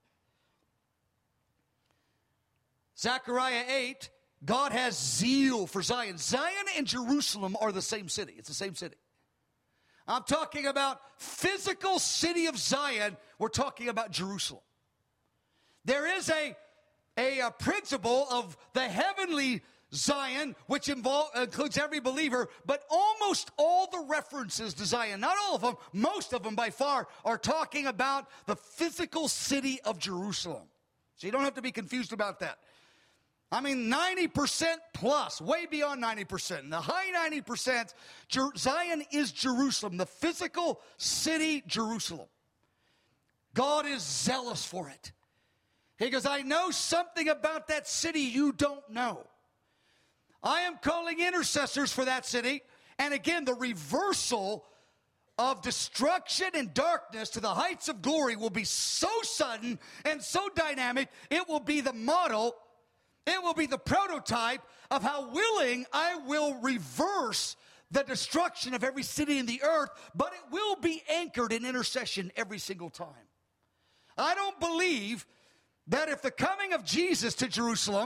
Zechariah eight, God has zeal for Zion. Zion and Jerusalem are the same city. It's the same city. I'm talking about physical city of Zion. We're talking about Jerusalem. There is a, a, a principle of the heavenly Zion, which involve, includes every believer, but almost all the references to Zion, not all of them, most of them by far, are talking about the physical city of Jerusalem. So you don't have to be confused about that. I mean, ninety percent plus, way beyond ninety percent. In the high ninety percent, Zion is Jerusalem, the physical city Jerusalem. God is zealous for it. He goes, I know something about that city you don't know. I am calling intercessors for that city. And again, the reversal of destruction and darkness to the heights of glory will be so sudden and so dynamic, it will be the model, it will be the prototype of how willing I will reverse the destruction of every city in the earth, but it will be anchored in intercession every single time. I don't believe that if the coming of Jesus to Jerusalem,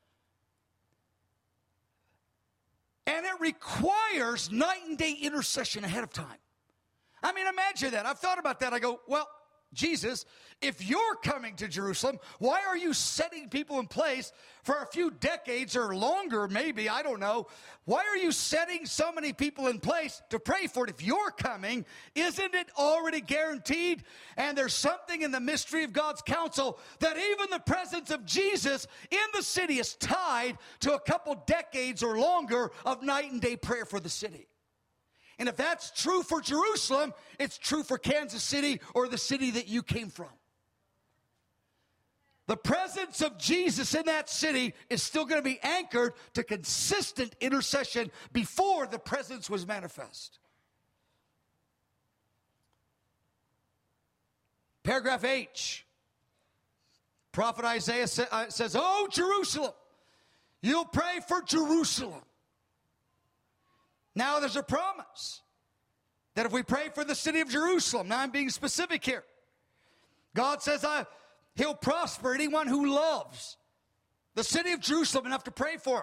and it requires night and day intercession ahead of time. I mean, imagine that. I've thought about that. I go, well, Jesus, if you're coming to Jerusalem, why are you setting people in place for a few decades or longer, maybe, I don't know. Why are you setting so many people in place to pray for it? If you're coming, isn't it already guaranteed? And there's something in the mystery of God's counsel that even the presence of Jesus in the city is tied to a couple decades or longer of night and day prayer for the city. And if that's true for Jerusalem, it's true for Kansas City or the city that you came from. The presence of Jesus in that city is still going to be anchored to consistent intercession before the presence was manifest. Paragraph H. Prophet Isaiah says, oh, Jerusalem, you'll pray for Jerusalem. Now there's a promise that if we pray for the city of Jerusalem, now I'm being specific here. God says I, he'll prosper anyone who loves the city of Jerusalem enough to pray for him.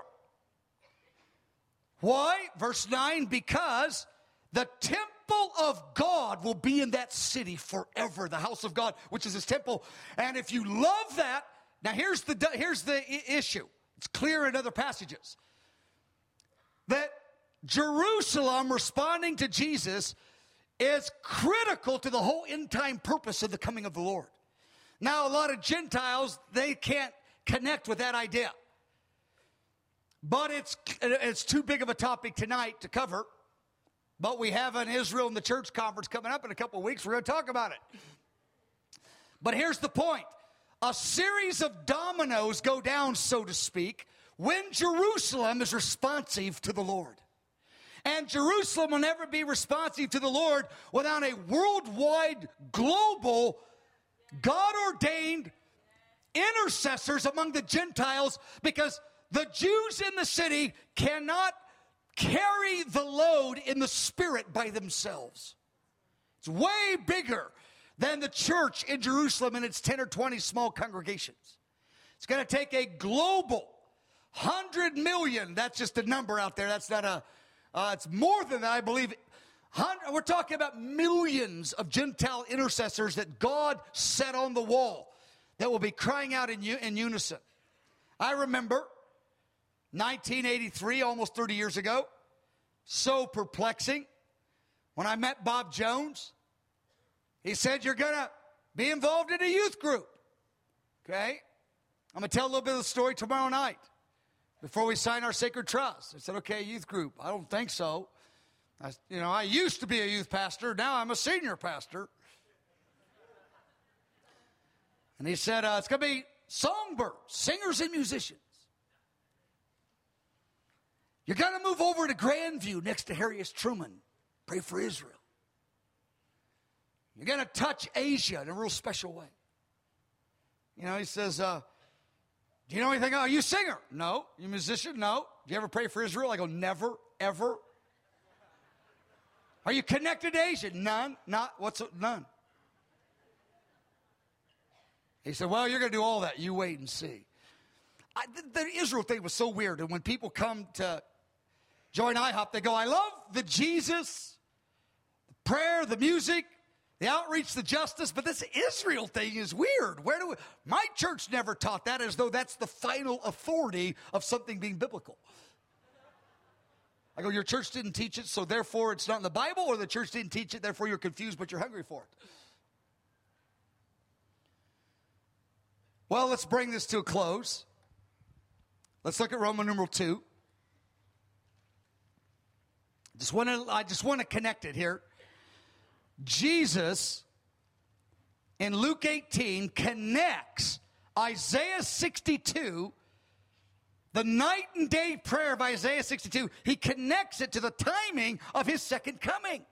Why? Verse nine, because the temple of God will be in that city forever, the house of God, which is his temple. And if you love that, now here's the, here's the issue. It's clear in other passages that Jerusalem responding to Jesus is critical to the whole end time purpose of the coming of the Lord. Now, a lot of Gentiles, they can't connect with that idea. But it's, it's too big of a topic tonight to cover. But we have an Israel and the Church conference coming up in a couple of weeks. We're going to talk about it. But here's the point. A series of dominoes go down, so to speak, when Jerusalem is responsive to the Lord. And Jerusalem will never be responsive to the Lord without a worldwide, global, God-ordained intercessors among the Gentiles, because the Jews in the city cannot carry the load in the spirit by themselves. It's way bigger than the church in Jerusalem and its ten or twenty small congregations. It's going to take a global one hundred million, that's just a number out there, that's not a Uh, it's more than that, I believe. We're talking about millions of Gentile intercessors that God set on the wall that will be crying out in, in unison. I remember nineteen eighty-three, almost thirty years ago, so perplexing, when I met Bob Jones. He said, you're going to be involved in a youth group. Okay? I'm going to tell a little bit of the story tomorrow night, before we sign our sacred trust. I said, okay, youth group. I don't think so. I, you know, I used to be a youth pastor. Now I'm a senior pastor. And he said, uh, it's going to be songbirds, singers and musicians. You're going to move over to Grandview next to Harry S. Truman. Pray for Israel. You're going to touch Asia in a real special way. You know, he says, uh, do you know anything? Are you a singer? No. You a musician? No. Do you ever pray for Israel? I go, never, ever. Are you connected to Asia? None. Not, what's, none. He said, well, you're going to do all that. You wait and see. I, the, the Israel thing was so weird. And when people come to join I hop, they go, I love the Jesus, the prayer, the music, The outreach to justice, but this Israel thing is weird. Where do we, my church never taught that as though that's the final authority of something being biblical. I go, your church didn't teach it, so therefore it's not in the Bible, or the church didn't teach it, therefore you're confused, but you're hungry for it. Well, let's bring this to a close. Let's look at Roman numeral two. Just want to, I just want to connect it here. Jesus, in Luke eighteen, connects Isaiah sixty-two, the night and day prayer of Isaiah sixty-two, he connects it to the timing of his second coming.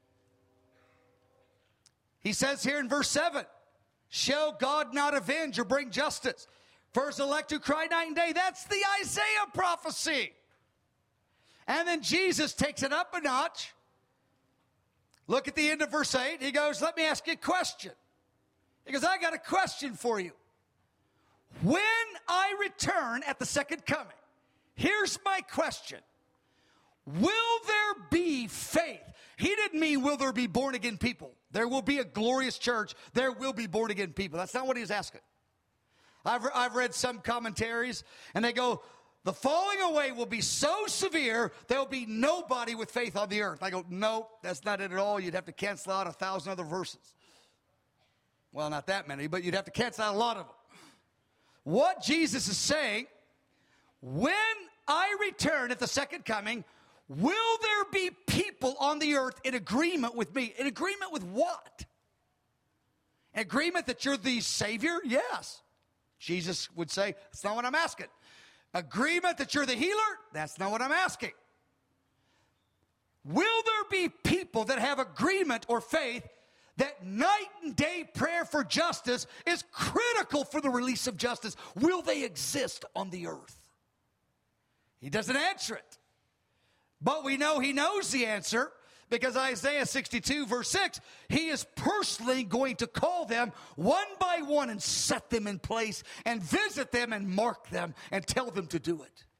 He says here in verse seven, shall God not avenge or bring justice for his elect who cry night and day? That's the Isaiah prophecy. And then Jesus takes it up a notch. Look at the end of verse eight. He goes, let me ask you a question. He goes, I got a question for you. When I return at the second coming, here's my question. Will there be faith? He didn't mean will there be born again people. There will be a glorious church. There will be born again people. That's not what he's asking. I've, I've read some commentaries, and they go, the falling away will be so severe, there'll be nobody with faith on the earth. I go, nope, that's not it at all. You'd have to cancel out a thousand other verses. Well, not that many, but you'd have to cancel out a lot of them. What Jesus is saying, when I return at the second coming, will there be people on the earth in agreement with me? In agreement with what? In agreement that you're the Savior? Yes. Jesus would say, that's not what I'm asking. Agreement that you're the healer? That's not what I'm asking. Will there be people that have agreement or faith that night and day prayer for justice is critical for the release of justice? Will they exist on the earth? He doesn't answer it. But we know he knows the answer, because Isaiah sixty-two verse six, he is personally going to call them one by one and set them in place and visit them and mark them and tell them to do it.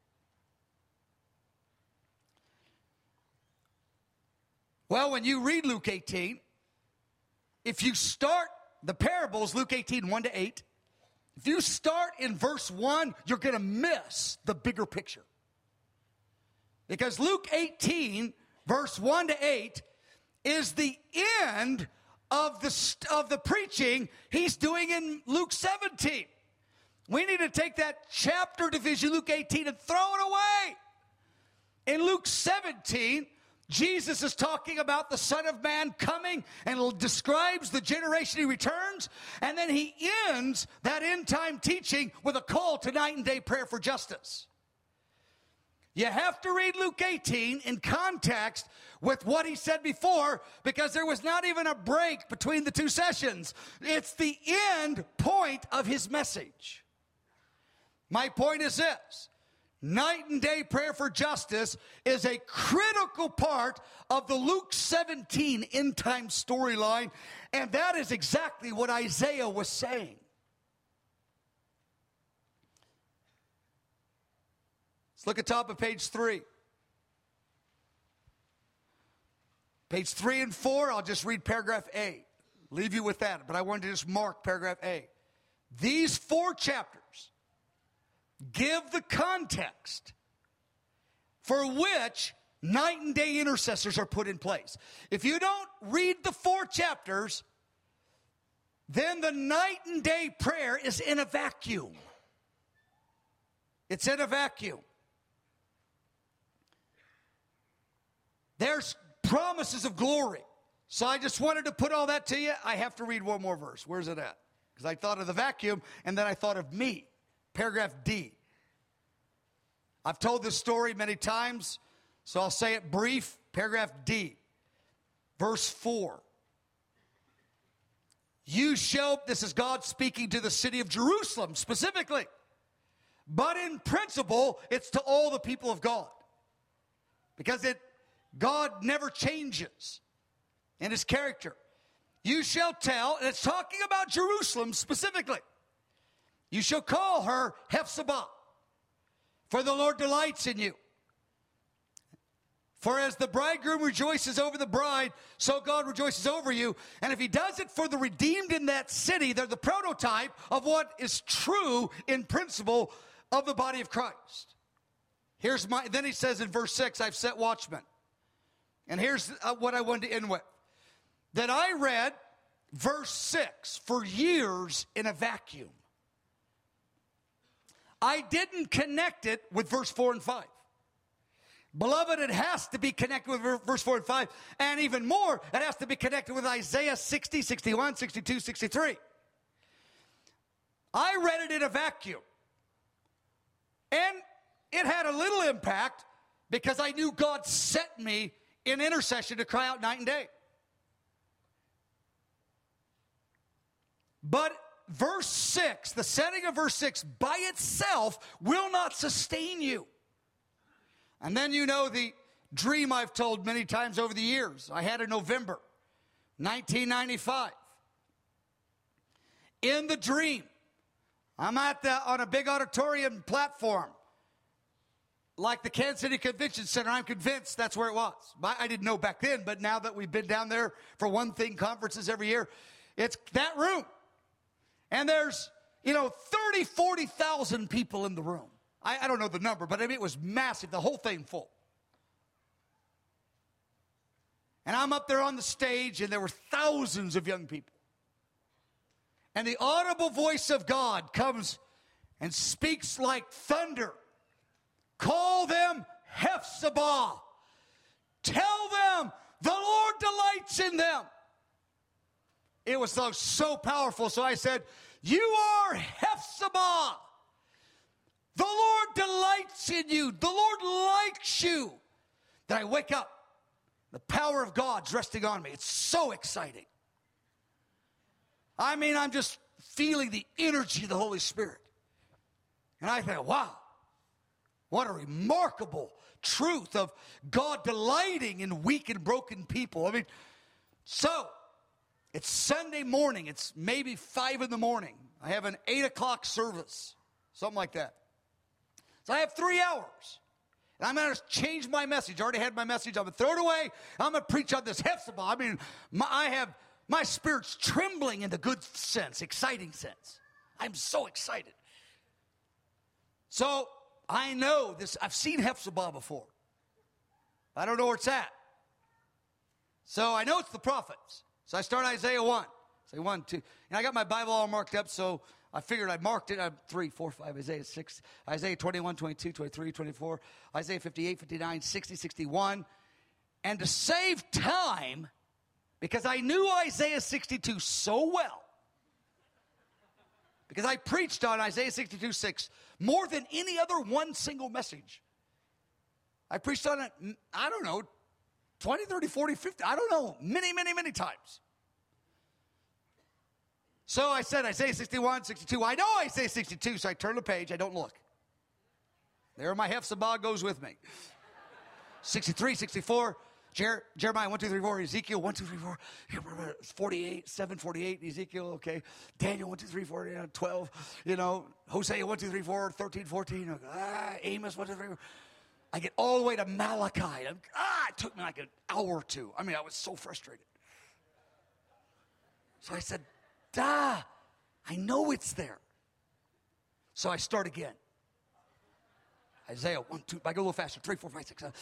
Well, when you read Luke eighteen, if you start the parables, Luke eighteen, one to eight, if you start in verse one, you're going to miss the bigger picture. Because Luke eighteen, verse one to eight, is the end of the, of the preaching he's doing in Luke seventeen. We need to take that chapter division, Luke eighteen, and throw it away. In Luke seventeen, Jesus is talking about the Son of Man coming and describes the generation he returns. And then he ends that end time teaching with a call to night and day prayer for justice. You have to read Luke eighteen in context with what he said before, because there was not even a break between the two sessions. It's the end point of his message. My point is this. Night and day prayer for justice is a critical part of the Luke seventeen end time storyline, and that is exactly what Isaiah was saying. Let's look at top of page three. Page three and four, I'll just read paragraph A. Leave you with that, but I wanted to just mark paragraph A. These four chapters give the context for which night and day intercessors are put in place. If you don't read the four chapters, then the night and day prayer is in a vacuum. It's in a vacuum. There's promises of glory. So I just wanted to put all that to you. I have to read one more verse. Where's it at? Because I thought of the vacuum, and then I thought of me. Paragraph D. I've told this story many times, so I'll say it brief. Paragraph D. Verse four. You shall, this is God speaking to the city of Jerusalem specifically. But in principle, it's to all the people of God. Because it God never changes in his character. You shall tell, and it's talking about Jerusalem specifically. You shall call her Hephzibah, for the Lord delights in you. For as the bridegroom rejoices over the bride, so God rejoices over you. And if he does it for the redeemed in that city, they're the prototype of what is true in principle of the body of Christ. Here's my, then he says in verse six, I've set watchmen. And here's what I wanted to end with. That I read verse six for years in a vacuum. I didn't connect it with verse four and five. Beloved, it has to be connected with verse four and five. And even more, it has to be connected with Isaiah sixty, sixty-one, sixty-two, sixty-three. I read it in a vacuum. And it had a little impact because I knew God set me in intercession to cry out night and day. But verse six, the setting of verse six by itself will not sustain you. And then you know the dream I've told many times over the years. I had in November nineteen ninety-five. In the dream, I'm at the on a big auditorium platform, like the Kansas City Convention Center. I'm convinced that's where it was. I didn't know back then, but now that we've been down there for One Thing conferences every year, it's that room. And there's, you know, thirty, forty thousand people in the room. I, I don't know the number, but I mean, it was massive, the whole thing full. And I'm up there on the stage, and there were thousands of young people. And the audible voice of God comes and speaks like thunder. Call them Hephzibah. Tell them the Lord delights in them. It was so, so powerful. So I said, you are Hephzibah. The Lord delights in you. The Lord likes you. Then I wake up. The power of God's resting on me. It's so exciting. I mean, I'm just feeling the energy of the Holy Spirit. And I think, wow, what a remarkable truth of God delighting in weak and broken people. I mean, so it's Sunday morning. It's maybe five in the morning. I have an eight o'clock service, something like that. So I have three hours. And I'm going to change my message. I already had my message. I'm going to throw it away. I'm going to preach on this Hephzibah. I mean, my, I have, my spirit's trembling in the good sense, exciting sense. I'm so excited. So I know this. I've seen Hephzibah before. I don't know where it's at. So I know it's the prophets. So I start Isaiah one. Say one, two. And I got my Bible all marked up, so I figured I marked it. I'm three, four, five, Isaiah six, Isaiah twenty-one, twenty-two, twenty-three, twenty-four, Isaiah fifty-eight, fifty-nine, sixty, sixty-one. And to save time, because I knew Isaiah sixty-two so well, because I preached on Isaiah sixty-two, six more than any other one single message. I preached on it, I don't know, twenty, thirty, forty, fifty, I don't know, many, many, many times. So I said Isaiah sixty-one, sixty-two. I know Isaiah sixty-two, so I turn the page. I don't look. There my Hephzibah goes with me. sixty-three, sixty-four, Jer- Jeremiah one, two, three, four, Ezekiel one, two, three, four, forty-eight, seven, forty-eight, Ezekiel, okay. Daniel one, two, three, four, twelve, you know. Hosea one, two, three, four, thirteen, fourteen, ah, Amos one, two, three, four. I get all the way to Malachi. I'm, ah, it took me like an hour or two. I mean, I was so frustrated. So I said, Duh, I know it's there. So I start again. Isaiah one, two, I go a little faster. three, four, five, six, uh,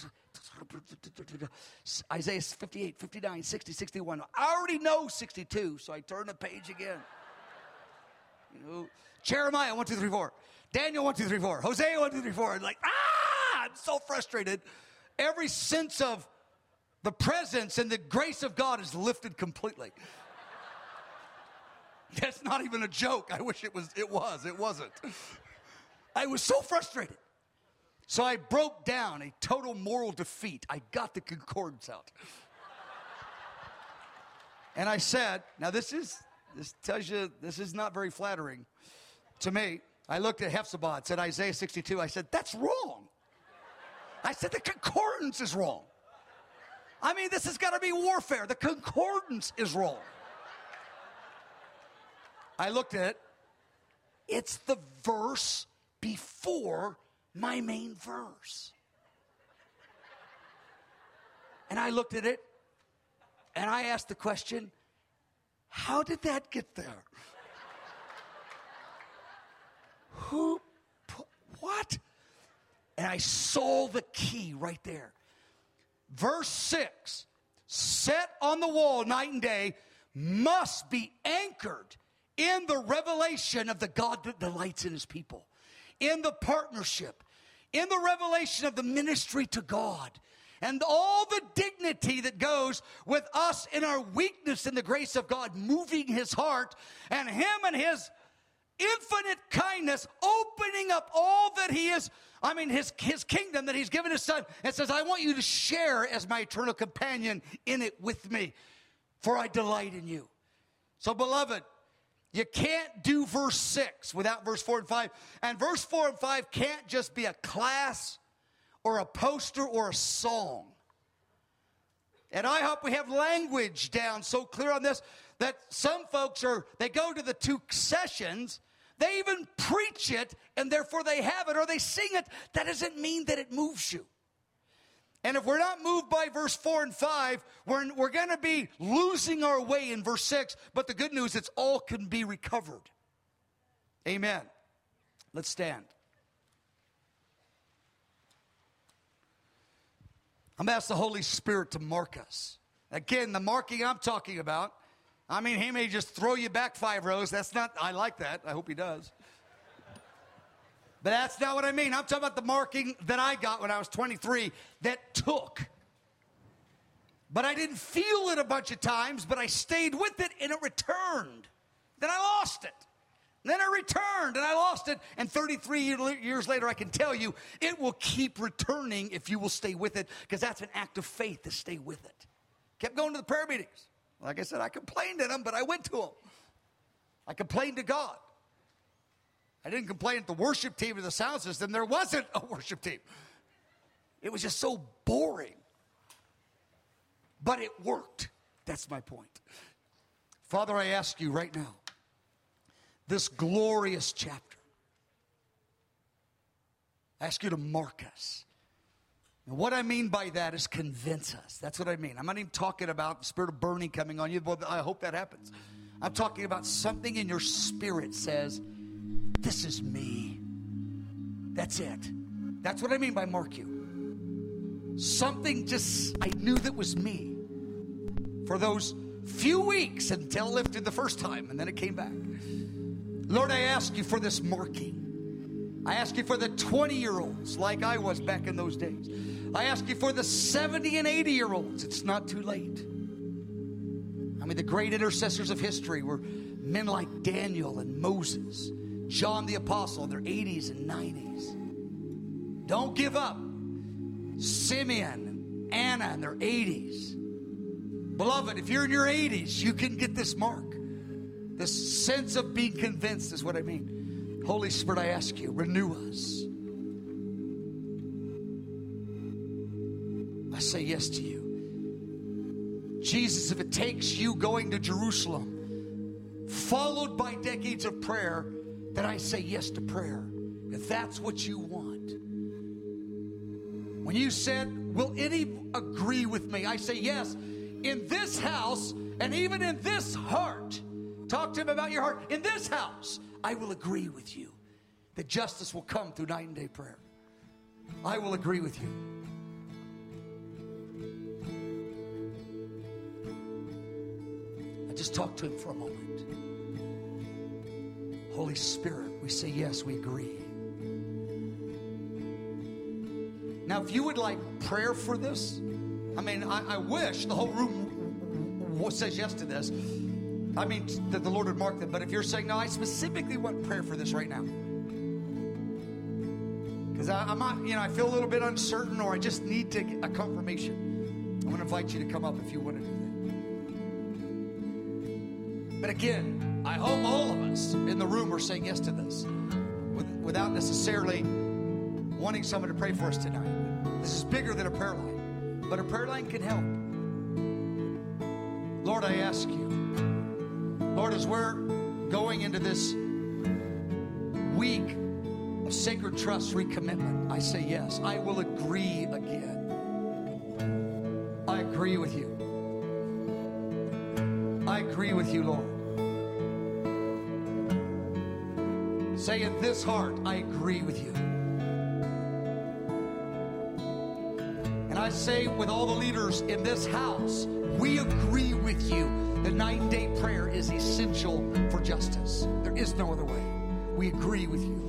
Isaiah fifty-eight, fifty-nine, sixty, sixty-one. I already know sixty-two, so I turn the page again. You know, Jeremiah one, two, three, four. Daniel one, two, three, four. Hosea one, two, three, four. And like, ah, I'm so frustrated. Every sense of the presence and the grace of God is lifted completely. That's not even a joke. I wish it was. It was. It wasn't. I was so frustrated. So I broke down a total moral defeat. I got the concordance out. And I said, now this is, this tells you, this is not very flattering to me. I looked at Hephzibah. It said Isaiah sixty-two. I said, that's wrong. I said, the concordance is wrong. I mean, this has got to be warfare. The concordance is wrong. I looked at it. It's the verse before my main verse. And I looked at it, and I asked the question, how did that get there? Who, put, what? And I saw the key right there. Verse six, set on the wall night and day, must be anchored in the revelation of the God that delights in his people, in the partnership, in the revelation of the ministry to God, and all the dignity that goes with us in our weakness in the grace of God, moving his heart, and him and his infinite kindness, opening up all that he is, I mean, his, his kingdom that he's given his son, and says, I want you to share as my eternal companion in it with me, for I delight in you. So, beloved, you can't do verse six without verse four and five. And verse four and five can't just be a class or a poster or a song. And I hope we have language down so clear on this that some folks are, they go to the two sessions, they even preach it, and therefore they have it or they sing it. That doesn't mean that it moves you. And if we're not moved by verse four and five, we're, we're going to be losing our way in verse six. But the good news, it's all can be recovered. Amen. Let's stand. I'm going to ask the Holy Spirit to mark us. Again, the marking I'm talking about, I mean, he may just throw you back five rows. That's not, I like that. I hope he does. But that's not what I mean. I'm talking about the marking that I got when I was twenty-three that took. But I didn't feel it a bunch of times, but I stayed with it and it returned. Then I lost it. Then it returned and I lost it. And thirty-three years later, I can tell you, it will keep returning if you will stay with it, because that's an act of faith to stay with it. Kept going to the prayer meetings. Like I said, I complained to them, but I went to them. I complained to God. I didn't complain at the worship team or the sound system. There wasn't a worship team. It was just so boring. But it worked. That's my point. Father, I ask you right now, this glorious chapter, I ask you to mark us. And what I mean by that is convince us. That's what I mean. I'm not even talking about the spirit of burning coming on you. Well, I hope that happens. I'm talking about something in your spirit says, this is me. That's it. That's what I mean by mark you. Something just, I knew that was me for those few weeks until it lifted the first time, and then it came back. Lord, I ask you for this marking. I ask you for the twenty-year-olds like I was back in those days. I ask you for the seventy and eighty-year-olds. It's not too late. I mean, the great intercessors of history were men like Daniel and Moses, John the Apostle in their eighties and nineties. Don't give up. Simeon and Anna in their eighties. Beloved, if you're in your eighties, you can get this mark. This sense of being convinced is what I mean. Holy Spirit, I ask you, renew us. I say yes to you. Jesus, if it takes you going to Jerusalem, followed by decades of prayer, then I say yes to prayer. If that's what you want. When you said, will any agree with me? I say yes. In this house, and even in this heart, talk to him about your heart. In this house, I will agree with you that justice will come through night and day prayer. I will agree with you. I just talked to him for a moment. Holy Spirit, we say yes, we agree. Now, if you would like prayer for this, I mean, I, I wish the whole room w- w- says yes to this. I mean, that the Lord would mark them. But if you're saying, no, I specifically want prayer for this right now. Because I'm not, you know, I feel a little bit uncertain, or I just need to get a confirmation. I want to invite you to come up if you want to do that. But again, I hope all of us in the room are saying yes to this with, without necessarily wanting someone to pray for us tonight. This is bigger than a prayer line, but a prayer line can help. Lord, I ask you, Lord, as we're going into this week of sacred trust recommitment, I say yes. I will agree again. I agree with you. I agree with you, Lord. Say in this heart, I agree with you. And I say with all the leaders in this house, we agree with you. The nine-day prayer is essential for justice. There is no other way. We agree with you.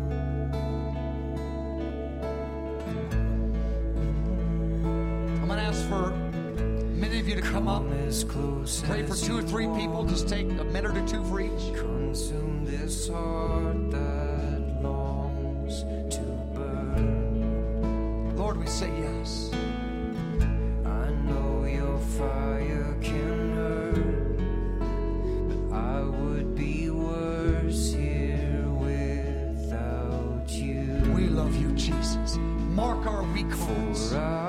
I'm going to ask for many of you to come up, pray for two or three people. Just take a minute or two for each.
Consume this heart that longs to burn.
Lord, we say yes.
I know your fire can hurt, but I would be worse here without you.
We love you, Jesus. Mark our weak hearts.
For I